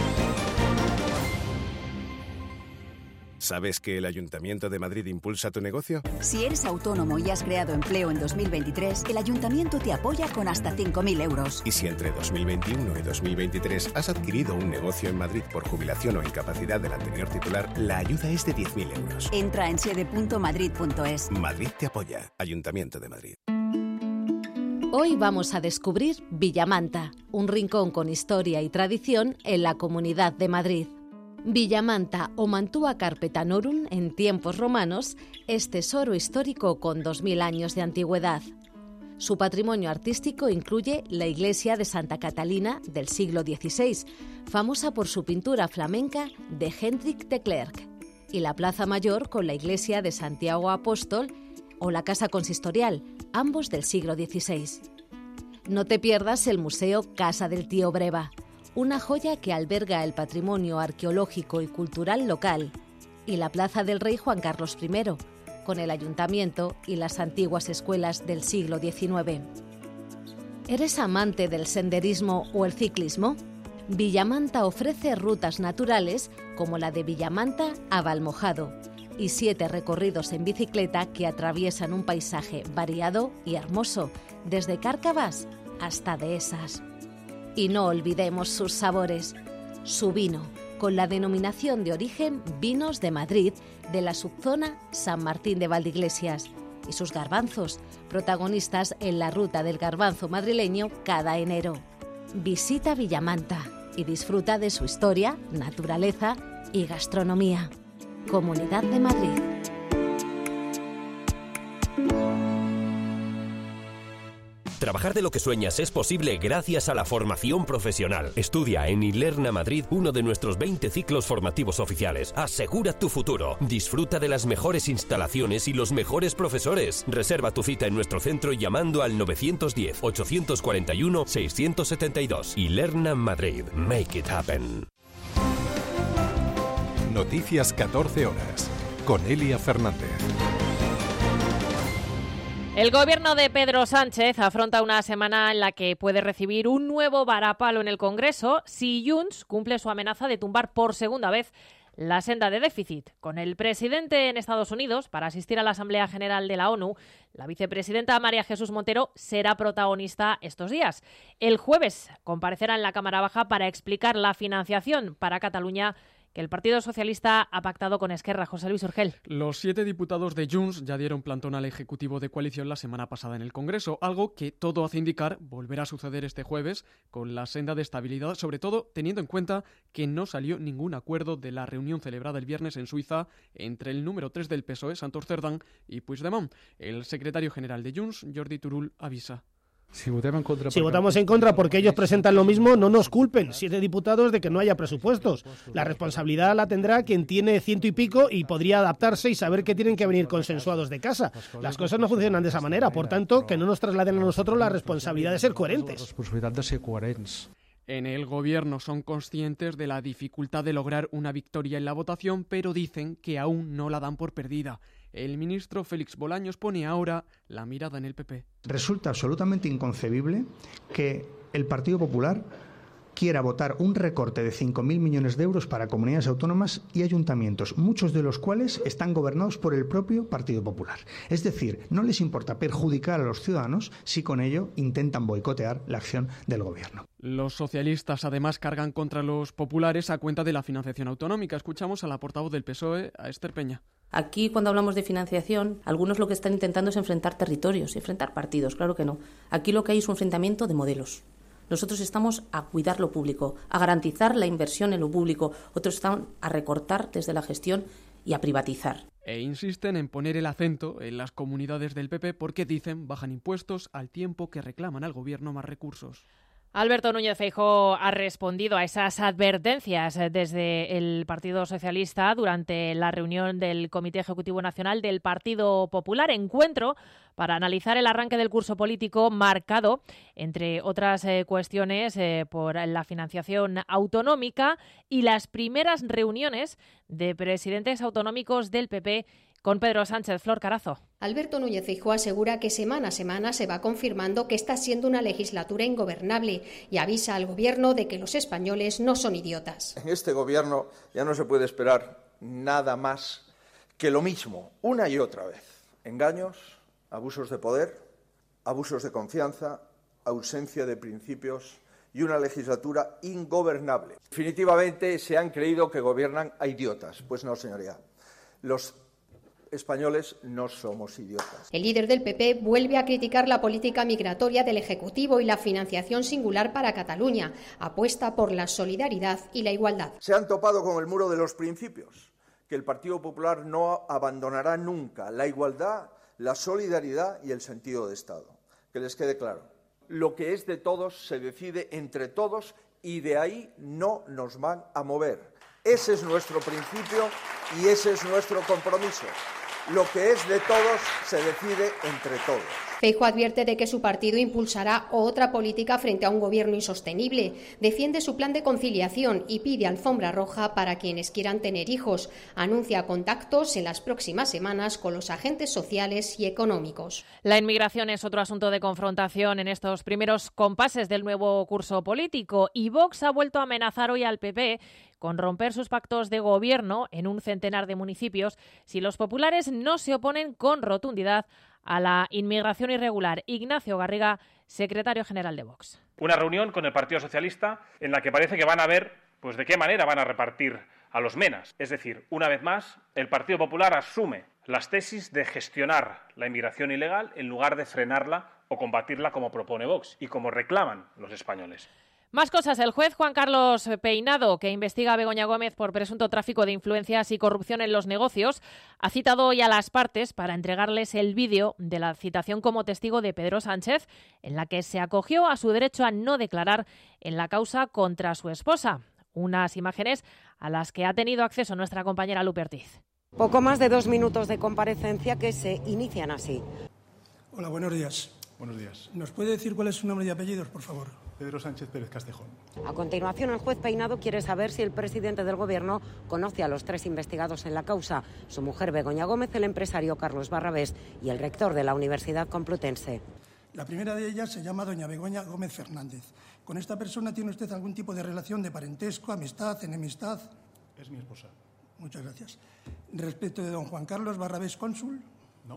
¿Sabes que el Ayuntamiento de Madrid impulsa tu negocio? Si eres autónomo y has creado empleo en 2023, el Ayuntamiento te apoya con hasta 5.000 euros. Y si entre 2021 y 2023 has adquirido un negocio en Madrid por jubilación o incapacidad del anterior titular, la ayuda es de 10.000 euros. Entra en sede.madrid.es. Madrid te apoya. Ayuntamiento de Madrid. Hoy vamos a descubrir Villamanta, un rincón con historia y tradición en la Comunidad de Madrid. Villamanta o Mantua Carpetanorum, en tiempos romanos, es tesoro histórico con 2.000 años de antigüedad. Su patrimonio artístico incluye la iglesia de Santa Catalina del siglo XVI, famosa por su pintura flamenca de Hendrik de Klerk, y la Plaza Mayor con la iglesia de Santiago Apóstol o la Casa Consistorial, ambos del siglo XVI. No te pierdas el Museo Casa del Tío Breva, una joya que alberga el patrimonio arqueológico y cultural local, y la Plaza del Rey Juan Carlos I, con el ayuntamiento y las antiguas escuelas del siglo XIX. ¿Eres amante del senderismo o el ciclismo? Villamanta ofrece rutas naturales como la de Villamanta a Valmojado y 7 recorridos en bicicleta que atraviesan un paisaje variado y hermoso, desde Cárcavas hasta Dehesas. Y no olvidemos sus sabores. Su vino, con la denominación de origen Vinos de Madrid, de la subzona San Martín de Valdeiglesias, y sus garbanzos, protagonistas en la ruta del garbanzo madrileño cada enero. Visita Villamanta y disfruta de su historia, naturaleza y gastronomía. Comunidad de Madrid. Trabajar de lo que sueñas es posible gracias a la formación profesional. Estudia en Ilerna Madrid uno de nuestros 20 ciclos formativos oficiales. Asegura tu futuro. Disfruta de las mejores instalaciones y los mejores profesores. Reserva tu cita en nuestro centro llamando al 910-841-672. Ilerna Madrid. Make it happen. Noticias 14 horas. Con Elia Fernández. El gobierno de Pedro Sánchez afronta una semana en la que puede recibir un nuevo varapalo en el Congreso si Junts cumple su amenaza de tumbar por segunda vez la senda de déficit. Con el presidente en Estados Unidos para asistir a la Asamblea General de la ONU, la vicepresidenta María Jesús Montero será protagonista estos días. El jueves comparecerá en la Cámara Baja para explicar la financiación para Cataluña que el Partido Socialista ha pactado con Esquerra. José Luis Urgel. Los 7 diputados de Junts ya dieron plantón al Ejecutivo de coalición la semana pasada en el Congreso, algo que todo hace indicar volverá a suceder este jueves con la senda de estabilidad, sobre todo teniendo en cuenta que no salió ningún acuerdo de la reunión celebrada el viernes en Suiza entre el número 3 del PSOE, Santos Cerdán, y Puigdemont. El secretario general de Junts, Jordi Turull, avisa. Si votamos en contra porque ellos presentan lo mismo, no nos culpen, 7 diputados, de que no haya presupuestos. La responsabilidad la tendrá quien tiene 100 y pico y podría adaptarse y saber que tienen que venir consensuados de casa. Las cosas no funcionan de esa manera, por tanto, que no nos trasladen a nosotros la responsabilidad de ser coherentes. En el gobierno son conscientes de la dificultad de lograr una victoria en la votación, pero dicen que aún no la dan por perdida. El ministro Félix Bolaños pone ahora la mirada en el PP. Resulta absolutamente inconcebible que el Partido Popular quiera votar un recorte de 5.000 millones de euros para comunidades autónomas y ayuntamientos, muchos de los cuales están gobernados por el propio Partido Popular. Es decir, no les importa perjudicar a los ciudadanos si con ello intentan boicotear la acción del gobierno. Los socialistas además cargan contra los populares a cuenta de la financiación autonómica. Escuchamos a la portavoz del PSOE, a Esther Peña. Aquí, cuando hablamos de financiación, algunos lo que están intentando es enfrentar territorios, enfrentar partidos, claro que no. Aquí lo que hay es un enfrentamiento de modelos. Nosotros estamos a cuidar lo público, a garantizar la inversión en lo público. Otros están a recortar desde la gestión y a privatizar. E insisten en poner el acento en las comunidades del PP porque dicen bajan impuestos al tiempo que reclaman al gobierno más recursos. Alberto Núñez Feijóo ha respondido a esas advertencias desde el Partido Socialista durante la reunión del Comité Ejecutivo Nacional del Partido Popular, encuentro para analizar el arranque del curso político marcado, entre otras cuestiones, por la financiación autonómica y las primeras reuniones de presidentes autonómicos del PP con Pedro Sánchez. Flor Carazo. Alberto Núñez Feijóo asegura que semana a semana se va confirmando que está siendo una legislatura ingobernable y avisa al gobierno de que los españoles no son idiotas. En este gobierno ya no se puede esperar nada más que lo mismo, una y otra vez. Engaños, abusos de poder, abusos de confianza, ausencia de principios y una legislatura ingobernable. Definitivamente se han creído que gobiernan a idiotas. Pues no, señoría. Los españoles no somos idiotas. El líder del PP vuelve a criticar la política migratoria del Ejecutivo y la financiación singular para Cataluña. Apuesta por la solidaridad y la igualdad. Se han topado con el muro de los principios, que el Partido Popular no abandonará nunca: la igualdad, la solidaridad y el sentido de Estado. Que les quede claro. Lo que es de todos se decide entre todos y de ahí no nos van a mover. Ese es nuestro principio y ese es nuestro compromiso. Lo que es de todos se decide entre todos. Feijóo advierte de que su partido impulsará otra política frente a un gobierno insostenible. Defiende su plan de conciliación y pide alfombra roja para quienes quieran tener hijos. Anuncia contactos en las próximas semanas con los agentes sociales y económicos. La inmigración es otro asunto de confrontación en estos primeros compases del nuevo curso político y Vox ha vuelto a amenazar hoy al PP con romper sus pactos de gobierno en un centenar de municipios si los populares no se oponen con rotundidad a la inmigración irregular. Ignacio Garriga, secretario general de Vox. Una reunión con el Partido Socialista en la que parece que van a ver pues de qué manera van a repartir a los menas. Es decir, una vez más, el Partido Popular asume las tesis de gestionar la inmigración ilegal en lugar de frenarla o combatirla como propone Vox y como reclaman los españoles. Más cosas. El juez Juan Carlos Peinado, que investiga a Begoña Gómez por presunto tráfico de influencias y corrupción en los negocios, ha citado hoy a las partes para entregarles el vídeo de la citación como testigo de Pedro Sánchez, en la que se acogió a su derecho a no declarar en la causa contra su esposa. Unas imágenes a las que ha tenido acceso nuestra compañera Lupe Ortiz. Poco más de 2 minutos de comparecencia que se inician así. Hola, buenos días. Buenos días. ¿Nos puede decir cuál es su nombre y apellidos, por favor? Pedro Sánchez Pérez Castejón. A continuación, el juez Peinado quiere saber si el presidente del Gobierno conoce a los 3 investigados en la causa, su mujer Begoña Gómez, el empresario Carlos Barrabés y el rector de la Universidad Complutense. La primera de ellas se llama doña Begoña Gómez Fernández. ¿Con esta persona tiene usted algún tipo de relación de parentesco, amistad, enemistad? Es mi esposa. Muchas gracias. Respecto de don Juan Carlos Barrabés, cónsul. No.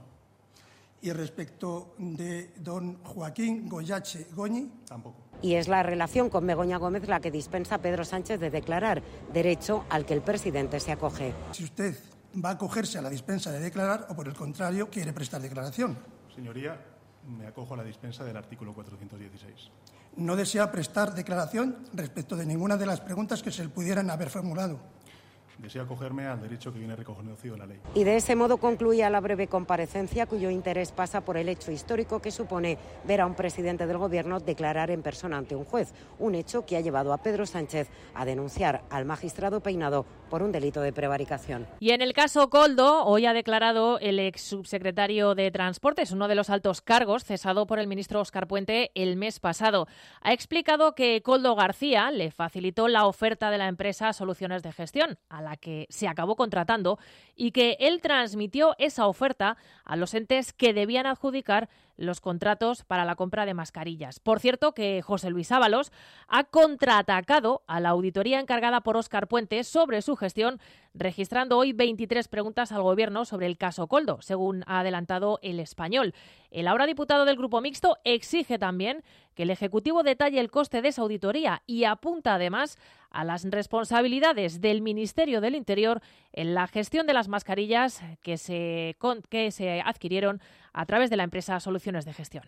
Y respecto de don Joaquín Goyache Goñi. Tampoco. Y es la relación con Begoña Gómez la que dispensa a Pedro Sánchez de declarar, derecho al que el presidente se acoge. Si usted va a acogerse a la dispensa de declarar o, por el contrario, quiere prestar declaración. Señoría, me acojo a la dispensa del artículo 416. No desea prestar declaración respecto de ninguna de las preguntas que se le pudieran haber formulado. Deseo acogerme al derecho que viene reconocido en la ley. Y de ese modo concluía la breve comparecencia, cuyo interés pasa por el hecho histórico que supone ver a un presidente del Gobierno declarar en persona ante un juez, un hecho que ha llevado a Pedro Sánchez a denunciar al magistrado Peinado por un delito de prevaricación. Y en el caso Koldo, hoy ha declarado el ex subsecretario de Transportes, uno de los altos cargos cesado por el ministro Óscar Puente el mes pasado. Ha explicado que Koldo García le facilitó la oferta de la empresa Soluciones de Gestión, a la que se acabó contratando, y que él transmitió esa oferta a los entes que debían adjudicar los contratos para la compra de mascarillas. Por cierto, que José Luis Ábalos ha contraatacado a la auditoría encargada por Óscar Puente sobre su gestión, registrando hoy 23 preguntas al Gobierno sobre el caso Koldo, según ha adelantado El Español. El ahora diputado del Grupo Mixto exige también que el Ejecutivo detalle el coste de esa auditoría y apunta además a las responsabilidades del Ministerio del Interior en la gestión de las mascarillas que se adquirieron a través de la empresa Soluciones de Gestión.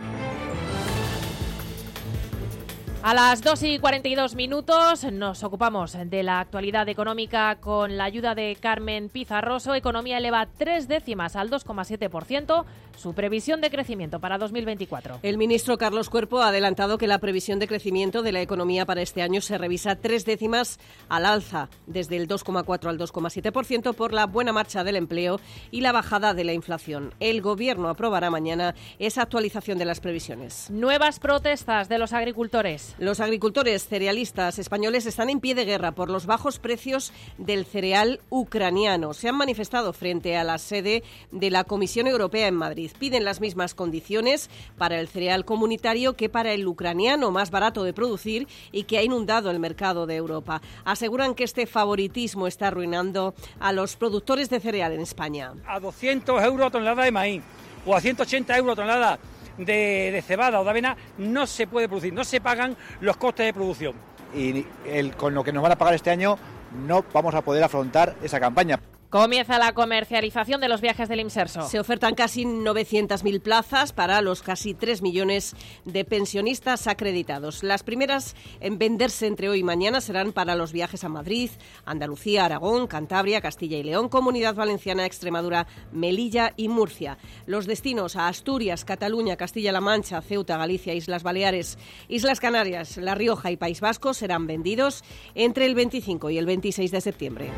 A las 2:42 nos ocupamos de la actualidad económica con la ayuda de Carmen Pizarroso. Economía eleva 3 décimas al 2,7% su previsión de crecimiento para 2024. El ministro Carlos Cuerpo ha adelantado que la previsión de crecimiento de la economía para este año se revisa 3 décimas al alza, desde el 2,4 al 2,7% por la buena marcha del empleo y la bajada de la inflación. El Gobierno aprobará mañana esa actualización de las previsiones. Nuevas protestas de los agricultores. Los agricultores cerealistas españoles están en pie de guerra por los bajos precios del cereal ucraniano. Se han manifestado frente a la sede de la Comisión Europea en Madrid. Piden las mismas condiciones para el cereal comunitario que para el ucraniano, más barato de producir y que ha inundado el mercado de Europa. Aseguran que este favoritismo está arruinando a los productores de cereal en España. A 200 euros tonelada de maíz o a 180 euros tonelada de cebada o de avena no se puede producir, no se pagan los costes de producción. Y con lo que nos van a pagar este año no vamos a poder afrontar esa campaña. Comienza la comercialización de los viajes del Imserso. Se ofertan casi 900.000 plazas para los casi 3 millones de pensionistas acreditados. Las primeras en venderse entre hoy y mañana serán para los viajes a Madrid, Andalucía, Aragón, Cantabria, Castilla y León, Comunidad Valenciana, Extremadura, Melilla y Murcia. Los destinos a Asturias, Cataluña, Castilla-La Mancha, Ceuta, Galicia, Islas Baleares, Islas Canarias, La Rioja y País Vasco serán vendidos entre el 25 y el 26 de septiembre.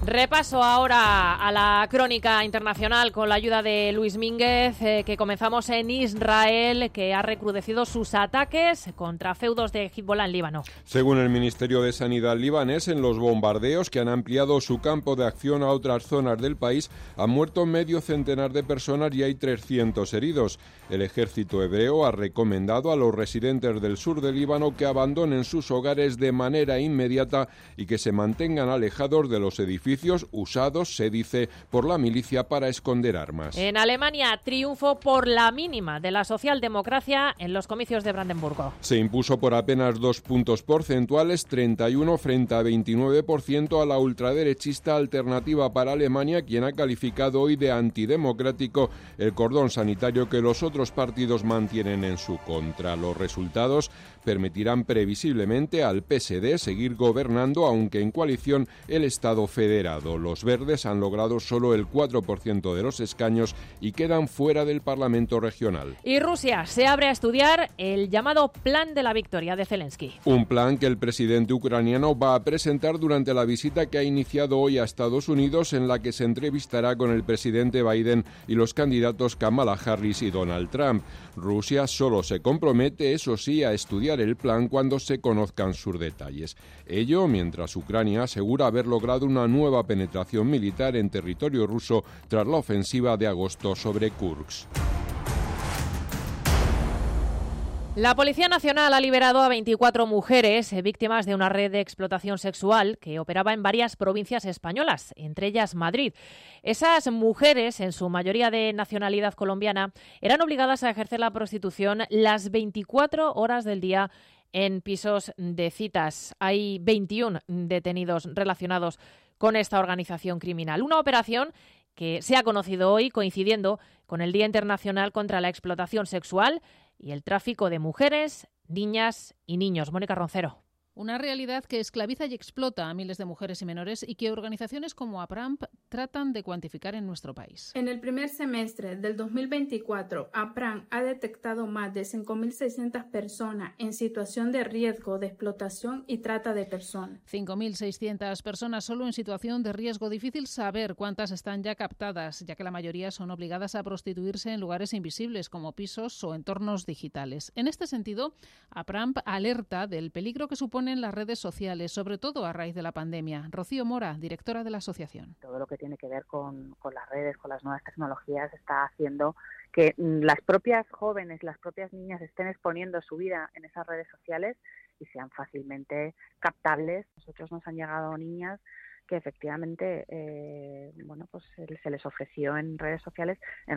Repaso ahora a la crónica internacional con la ayuda de Luis Mínguez, que comenzamos en Israel, que ha recrudecido sus ataques contra feudos de Hezbollah en Líbano. Según el Ministerio de Sanidad libanés, en los bombardeos que han ampliado su campo de acción a otras zonas del país, han muerto medio centenar de personas y hay 300 heridos. El ejército hebreo ha recomendado a los residentes del sur de Líbano que abandonen sus hogares de manera inmediata y que se mantengan alejados de los edificios usados, se dice, por la milicia para esconder armas. En Alemania, triunfo por la mínima de la socialdemocracia en los comicios de Brandenburgo. Se impuso por apenas 2 puntos porcentuales, 31 frente a 29% a la ultraderechista Alternativa para Alemania, quien ha calificado hoy de antidemocrático el cordón sanitario que los otros partidos mantienen en su contra. Los resultados permitirán previsiblemente al PSD seguir gobernando, aunque en coalición, el Estado federado. Los verdes han logrado solo el 4% de los escaños y quedan fuera del Parlamento regional. Y Rusia se abre a estudiar el llamado Plan de la Victoria de Zelensky. Un plan que el presidente ucraniano va a presentar durante la visita que ha iniciado hoy a Estados Unidos, en la que se entrevistará con el presidente Biden y los candidatos Kamala Harris y Donald Trump. Rusia solo se compromete, eso sí, a estudiar el plan cuando se conozcan sus detalles. Ello mientras Ucrania asegura haber logrado una nueva penetración militar en territorio ruso tras la ofensiva de agosto sobre Kursk. La Policía Nacional ha liberado a 24 mujeres víctimas de una red de explotación sexual que operaba en varias provincias españolas, entre ellas Madrid. Esas mujeres, en su mayoría de nacionalidad colombiana, eran obligadas a ejercer la prostitución las 24 horas del día en pisos de citas. Hay 21 detenidos relacionados con esta organización criminal. Una operación que se ha conocido hoy coincidiendo con el Día Internacional contra la Explotación Sexual y el tráfico de mujeres, niñas y niños. Mónica Roncero. Una realidad que esclaviza y explota a miles de mujeres y menores y que organizaciones como APRAMP tratan de cuantificar en nuestro país. En el primer semestre del 2024, APRAMP ha detectado más de 5.600 personas en situación de riesgo de explotación y trata de personas. 5.600 personas solo en situación de riesgo. Difícil saber cuántas están ya captadas, ya que la mayoría son obligadas a prostituirse en lugares invisibles como pisos o entornos digitales. En este sentido, APRAMP alerta del peligro que supone en las redes sociales, sobre todo a raíz de la pandemia. Rocío Mora, directora de la asociación. Todo lo que tiene que ver con las redes, con las nuevas tecnologías, está haciendo que las propias jóvenes, las propias niñas estén exponiendo su vida en esas redes sociales y sean fácilmente captables. Nosotros nos han llegado niñas que efectivamente pues se les ofreció en redes sociales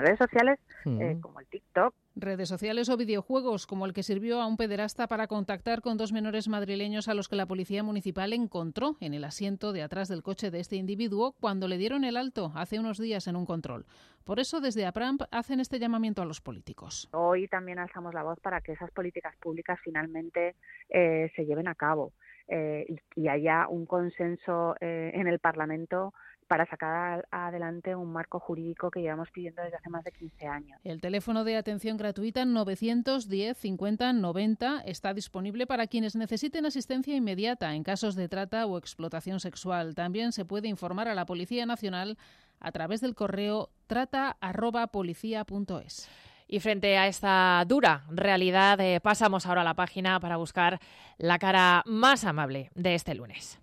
como el TikTok. Redes sociales o videojuegos como el que sirvió a un pederasta para contactar con 2 menores madrileños a los que la policía municipal encontró en el asiento de atrás del coche de este individuo cuando le dieron el alto hace unos días en un control. Por eso desde APRAMP hacen este llamamiento a los políticos. Hoy también alzamos la voz para que esas políticas públicas finalmente se lleven a cabo. Y haya un consenso en el Parlamento para sacar adelante un marco jurídico que llevamos pidiendo desde hace más de 15 años. El teléfono de atención gratuita 910 50 90 está disponible para quienes necesiten asistencia inmediata en casos de trata o explotación sexual. También se puede informar a la Policía Nacional a través del correo trata@policia.es. Y frente a esta dura realidad, pasamos ahora a la página para buscar la cara más amable de este lunes.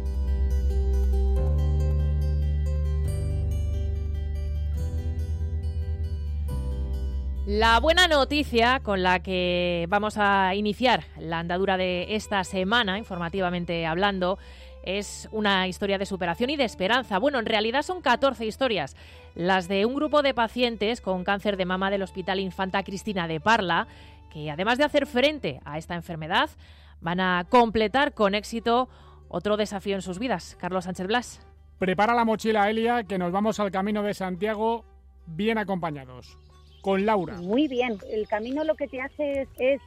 La buena noticia con la que vamos a iniciar la andadura de esta semana, informativamente hablando, es una historia de superación y de esperanza. Bueno, en realidad son 14 historias, las de un grupo de pacientes con cáncer de mama del Hospital Infanta Cristina de Parla, que además de hacer frente a esta enfermedad, van a completar con éxito otro desafío en sus vidas. Carlos Sánchez Blas. Prepara la mochila, Elia, que nos vamos al Camino de Santiago bien acompañados. con Laura. Muy bien, el camino lo que te hace es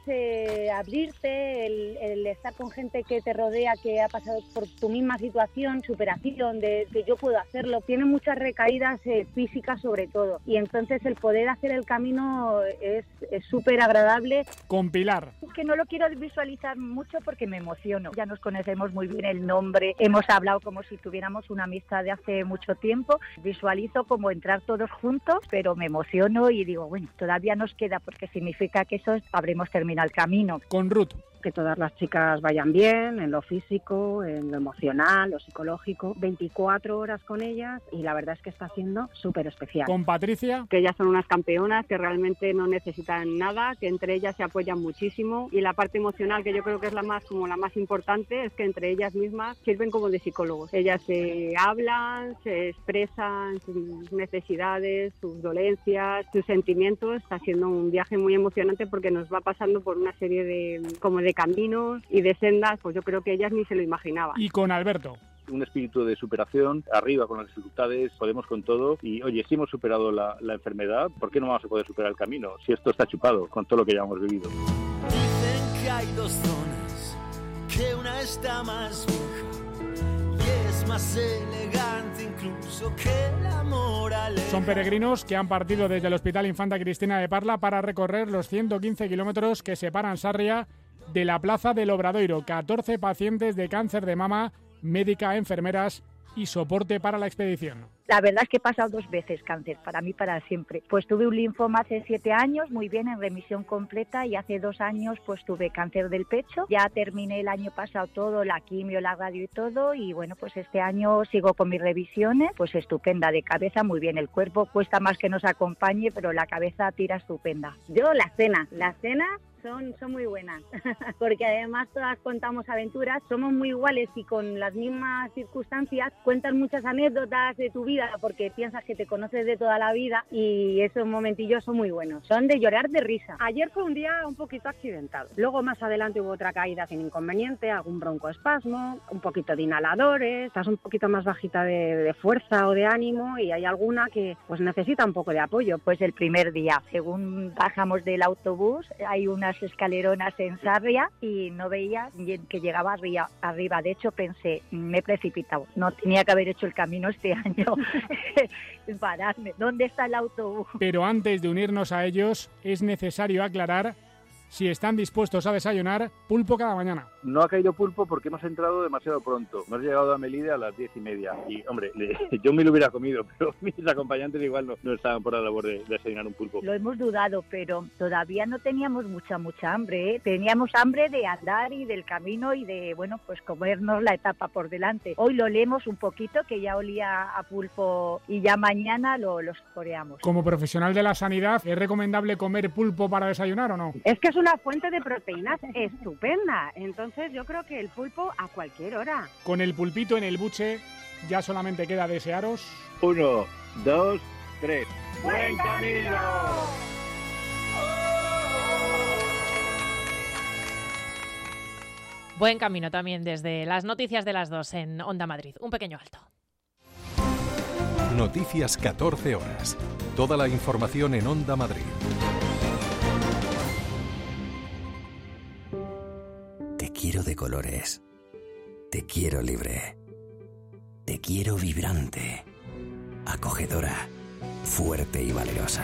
abrirte, el estar con gente que te rodea, que ha pasado por tu misma situación, superación, de que yo puedo hacerlo. Tiene muchas recaídas físicas sobre todo, y entonces el poder hacer el camino es súper agradable. Con Pilar. Es que no lo quiero visualizar mucho porque me emociono. Ya nos conocemos muy bien el nombre, hemos hablado como si tuviéramos una amistad de hace mucho tiempo. Visualizo como entrar todos juntos, pero me emociono y digo, bueno, todavía nos queda porque significa que eso habremos terminado el camino. Con Ruth. Que todas las chicas vayan bien en lo físico, en lo emocional, lo psicológico. 24 horas con ellas y la verdad es que está siendo súper especial. Con Patricia. Que ellas son unas campeonas que realmente no necesitan nada, que entre ellas se apoyan muchísimo, y la parte emocional, que yo creo que es la más importante, es que entre ellas mismas sirven como de psicólogos. Ellas se hablan, se expresan sus necesidades, sus dolencias, sus sentimientos. Está siendo un viaje muy emocionante porque nos va pasando por una serie de caminos y de sendas, pues yo creo que ellas ni se lo imaginaban. Y con Alberto. Un espíritu de superación, arriba con las dificultades, podemos con todo, y oye, si hemos superado la enfermedad, ¿por qué no vamos a poder superar el camino? Si esto está chupado con todo lo que ya hemos vivido. Dicen que hay dos zonas, que una está más vieja y es más elegante incluso que la moraleja. Son peregrinos que han partido desde el Hospital Infanta Cristina de Parla para recorrer los 115 kilómetros que separan Sarria de la Plaza del Obradoiro. 14 pacientes de cáncer de mama, médica, enfermeras y soporte para la expedición. La verdad es que he pasado 2 veces cáncer, para mí para siempre. Pues tuve un linfoma hace 7 años, muy bien, en remisión completa, y hace 2 años pues tuve cáncer del pecho. Ya terminé el año pasado todo, la quimio, la radio y todo, y bueno, pues este año sigo con mis revisiones, pues estupenda, de cabeza muy bien. El cuerpo cuesta más que nos acompañe, pero la cabeza tira estupenda. Yo la cena son muy buenas, porque además todas contamos aventuras, somos muy iguales y con las mismas circunstancias cuentas muchas anécdotas de tu vida, porque piensas que te conoces de toda la vida, y esos momentillos son muy buenos, son de llorar de risa. Ayer fue un día un poquito accidentado, luego más adelante hubo otra caída sin inconveniente, algún broncoespasmo, un poquito de inhaladores, estás un poquito más bajita de fuerza o de ánimo, y hay alguna que pues necesita un poco de apoyo. Pues el primer día, según bajamos del autobús, hay unas escaleronas en Sarria y no veía que llegaba arriba. De hecho pensé, me he precipitado, no tenía que haber hecho el camino este año. Pararme, ¿dónde está el autobús? Pero antes de unirnos a ellos es necesario aclarar si están dispuestos a desayunar pulpo cada mañana. No ha caído pulpo porque hemos entrado demasiado pronto. Hemos llegado a Melide a las 10:30 y, hombre, yo me lo hubiera comido, pero mis acompañantes igual no estaban por la labor de desayunar un pulpo. Lo hemos dudado, pero todavía no teníamos mucha hambre, ¿eh? Teníamos hambre de andar y del camino y de, bueno, pues comernos la etapa por delante. Hoy lo leemos un poquito, que ya olía a pulpo, y ya mañana lo saboreamos. Como profesional de la sanidad, ¿es recomendable comer pulpo para desayunar o no? Es que es una fuente de proteínas estupenda, entonces yo creo que el pulpo a cualquier hora. Con el pulpito en el buche, ya solamente queda desearos... 1, 2, 3. ¡Buen camino! Buen camino también desde las noticias de las 2 en Onda Madrid. Un pequeño alto. Noticias 14 horas. Toda la información en Onda Madrid. Te quiero de colores. Te quiero libre. Te quiero vibrante. Acogedora. Fuerte y valerosa.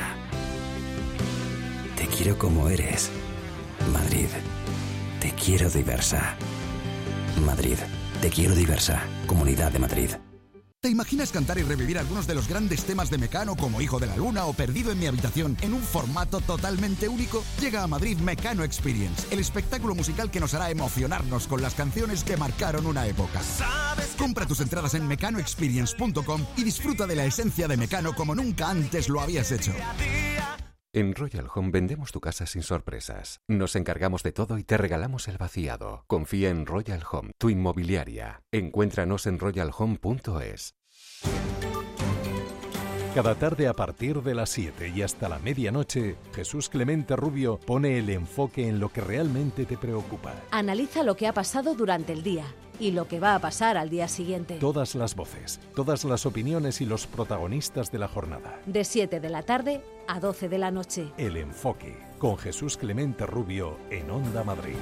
Te quiero como eres. Madrid. Te quiero diversa. Madrid. Te quiero diversa. Comunidad de Madrid. ¿Te imaginas cantar y revivir algunos de los grandes temas de Mecano, como Hijo de la Luna o Perdido en mi habitación, en un formato totalmente único? Llega a Madrid Mecano Experience, el espectáculo musical que nos hará emocionarnos con las canciones que marcaron una época. Compra tus entradas en mecanoexperience.com y disfruta de la esencia de Mecano como nunca antes lo habías hecho. En Royal Home vendemos tu casa sin sorpresas. Nos encargamos de todo y te regalamos el vaciado. Confía en Royal Home, tu inmobiliaria. Encuéntranos en royalhome.es. Cada tarde a partir de las 7 y hasta la medianoche, Jesús Clemente Rubio pone el enfoque en lo que realmente te preocupa. Analiza lo que ha pasado durante el día y lo que va a pasar al día siguiente. Todas las voces, todas las opiniones y los protagonistas de la jornada. De 7 de la tarde a 12 de la noche. El enfoque, con Jesús Clemente Rubio en Onda Madrid.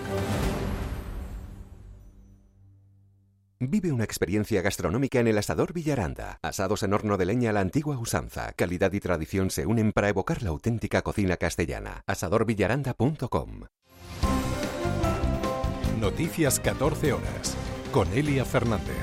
Vive una experiencia gastronómica en el Asador Villaranda. Asados en horno de leña a la antigua usanza. Calidad y tradición se unen para evocar la auténtica cocina castellana. asadorvillaranda.com. Noticias 14 horas, con Elia Fernández.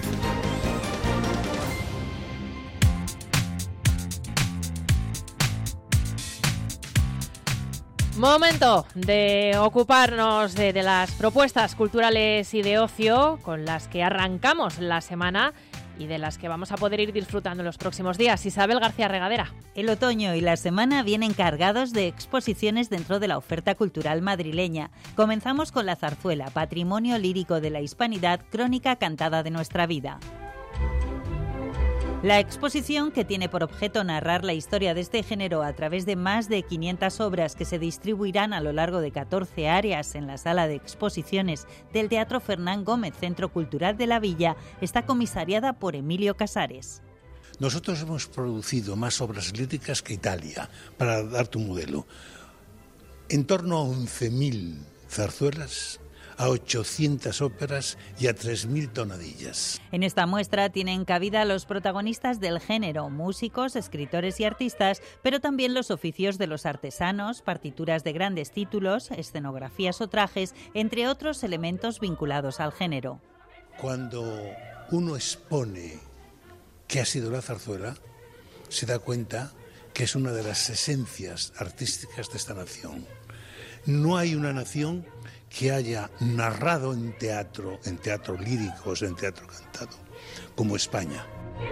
Momento de ocuparnos de las propuestas culturales y de ocio con las que arrancamos la semana y de las que vamos a poder ir disfrutando en los próximos días. Isabel García Regadera. El otoño y la semana vienen cargados de exposiciones dentro de la oferta cultural madrileña. Comenzamos con la zarzuela, patrimonio lírico de la hispanidad, crónica cantada de nuestra vida. La exposición, que tiene por objeto narrar la historia de este género a través de más de 500 obras que se distribuirán a lo largo de 14 áreas en la sala de exposiciones del Teatro Fernán Gómez, Centro Cultural de la Villa, está comisariada por Emilio Casares. Nosotros hemos producido más obras líricas que Italia, para darte un modelo. En torno a 11.000 zarzuelas, a 800 óperas y a 3.000 tonadillas. En esta muestra tienen cabida los protagonistas del género, músicos, escritores y artistas, pero también los oficios de los artesanos, partituras de grandes títulos, escenografías o trajes, entre otros elementos vinculados al género. Cuando uno expone qué ha sido la zarzuela, se da cuenta que es una de las esencias artísticas de esta nación. No hay una nación que haya narrado en teatro líricos, en teatro cantado, como España.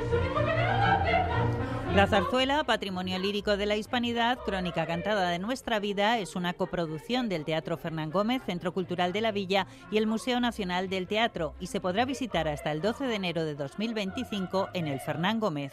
La zarzuela, patrimonio lírico de la hispanidad, crónica cantada de nuestra vida, es una coproducción del Teatro Fernán Gómez, Centro Cultural de la Villa y el Museo Nacional del Teatro, y se podrá visitar hasta el 12 de enero de 2025 en el Fernán Gómez.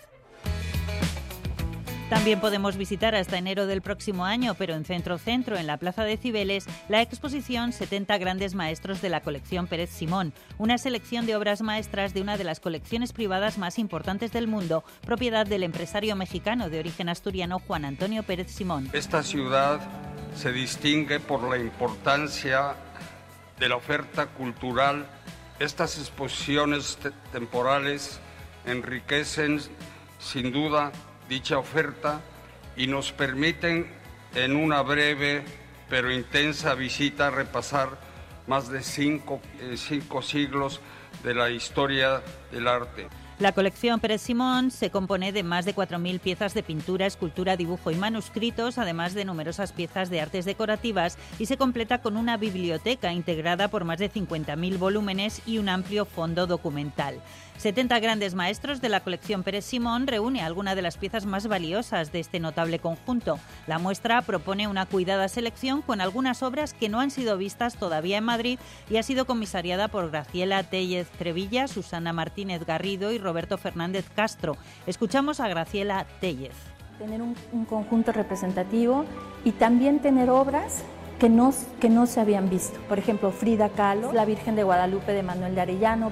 También podemos visitar hasta enero del próximo año, pero en Centro, en la Plaza de Cibeles, la exposición 70 grandes maestros de la colección Pérez Simón, una selección de obras maestras de una de las colecciones privadas más importantes del mundo, propiedad del empresario mexicano de origen asturiano Juan Antonio Pérez Simón. Esta ciudad se distingue por la importancia de la oferta cultural. Estas exposiciones temporales enriquecen, sin duda, dicha oferta y nos permiten en una breve pero intensa visita repasar más de cinco siglos de la historia del arte. La colección Pérez Simón se compone de más de 4.000 piezas de pintura, escultura, dibujo y manuscritos, además de numerosas piezas de artes decorativas, y se completa con una biblioteca integrada por más de 50.000 volúmenes y un amplio fondo documental. 70 grandes maestros de la colección Pérez Simón reúne algunas de las piezas más valiosas de este notable conjunto. La muestra propone una cuidada selección con algunas obras que no han sido vistas todavía en Madrid y ha sido comisariada por Graciela Tellez Trevilla, Susana Martínez Garrido y Roberto Fernández Castro. Escuchamos a Graciela Tellez. Tener un conjunto representativo y también tener obras que no se habían visto. Por ejemplo, Frida Kahlo, La Virgen de Guadalupe de Manuel de Arellano.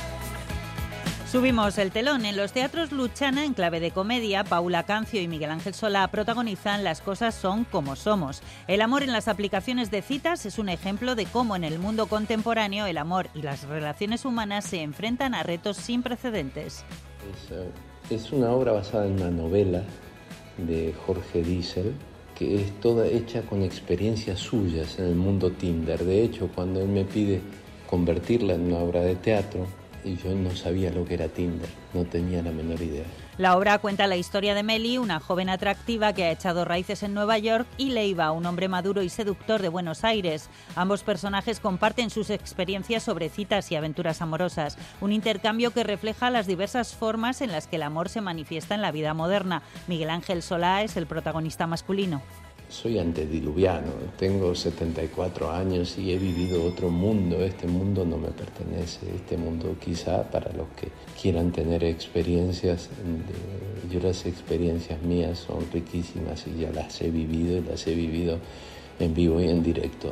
Subimos el telón. En los teatros Luchana, en clave de comedia, Paula Cancio y Miguel Ángel Solá protagonizan Las cosas son como somos. El amor en las aplicaciones de citas es un ejemplo de cómo en el mundo contemporáneo el amor y las relaciones humanas se enfrentan a retos sin precedentes. Es una obra basada en una novela de Jorge Diesel, que es toda hecha con experiencias suyas en el mundo Tinder. De hecho, cuando él me pide convertirla en una obra de teatro, y yo no sabía lo que era Tinder, no tenía la menor idea. La obra cuenta la historia de Meli, una joven atractiva que ha echado raíces en Nueva York, y Leiva, un hombre maduro y seductor de Buenos Aires. Ambos personajes comparten sus experiencias sobre citas y aventuras amorosas, un intercambio que refleja las diversas formas en las que el amor se manifiesta en la vida moderna. Miguel Ángel Solá es el protagonista masculino. soy antediluviano, tengo 74 años y he vivido otro mundo. Este mundo no me pertenece, este mundo quizá para los que quieran tener experiencias, yo las experiencias mías son riquísimas y ya las he vivido en vivo y en directo.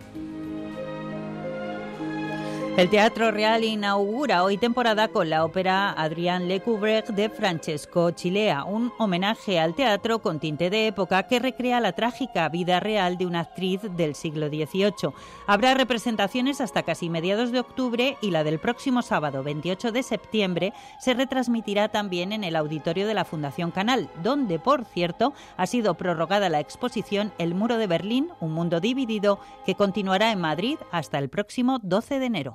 El Teatro Real inaugura hoy temporada con la ópera Adrián Lecouvreur de Francesco Cilea, un homenaje al teatro con tinte de época que recrea la trágica vida real de una actriz del siglo XVIII. Habrá representaciones hasta casi mediados de octubre y la del próximo sábado 28 de septiembre se retransmitirá también en el auditorio de la Fundación Canal, donde, por cierto, ha sido prorrogada la exposición El Muro de Berlín, un mundo dividido, que continuará en Madrid hasta el próximo 12 de enero.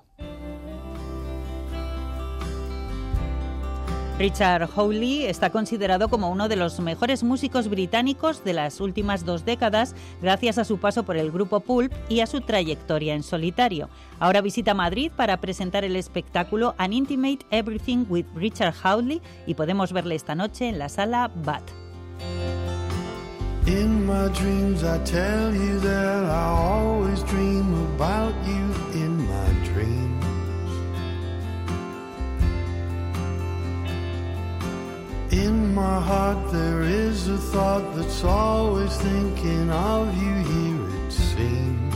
Richard Hawley está considerado como uno de los mejores músicos británicos de las últimas 2 décadas gracias a su paso por el grupo Pulp y a su trayectoria en solitario. Ahora visita Madrid para presentar el espectáculo An Intimate Everything with Richard Hawley y podemos verle esta noche en la sala BAT. In my dreams I tell you that I always dream about you in my dreams. In my heart there is a thought that's always thinking of you, here it seems.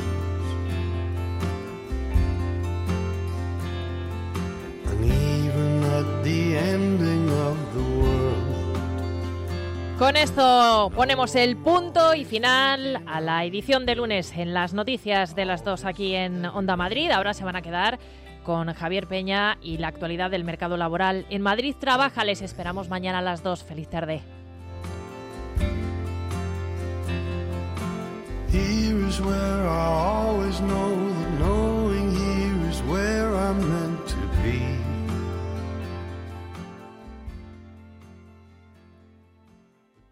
And even at the ending of the world. Con esto ponemos el punto y final a la edición de lunes en las noticias de las 2 aquí en Onda Madrid. Ahora se van a quedar con Javier Peña y la actualidad del mercado laboral en Madrid Trabaja. Les esperamos mañana a las 2. Feliz tarde. Here is where I always know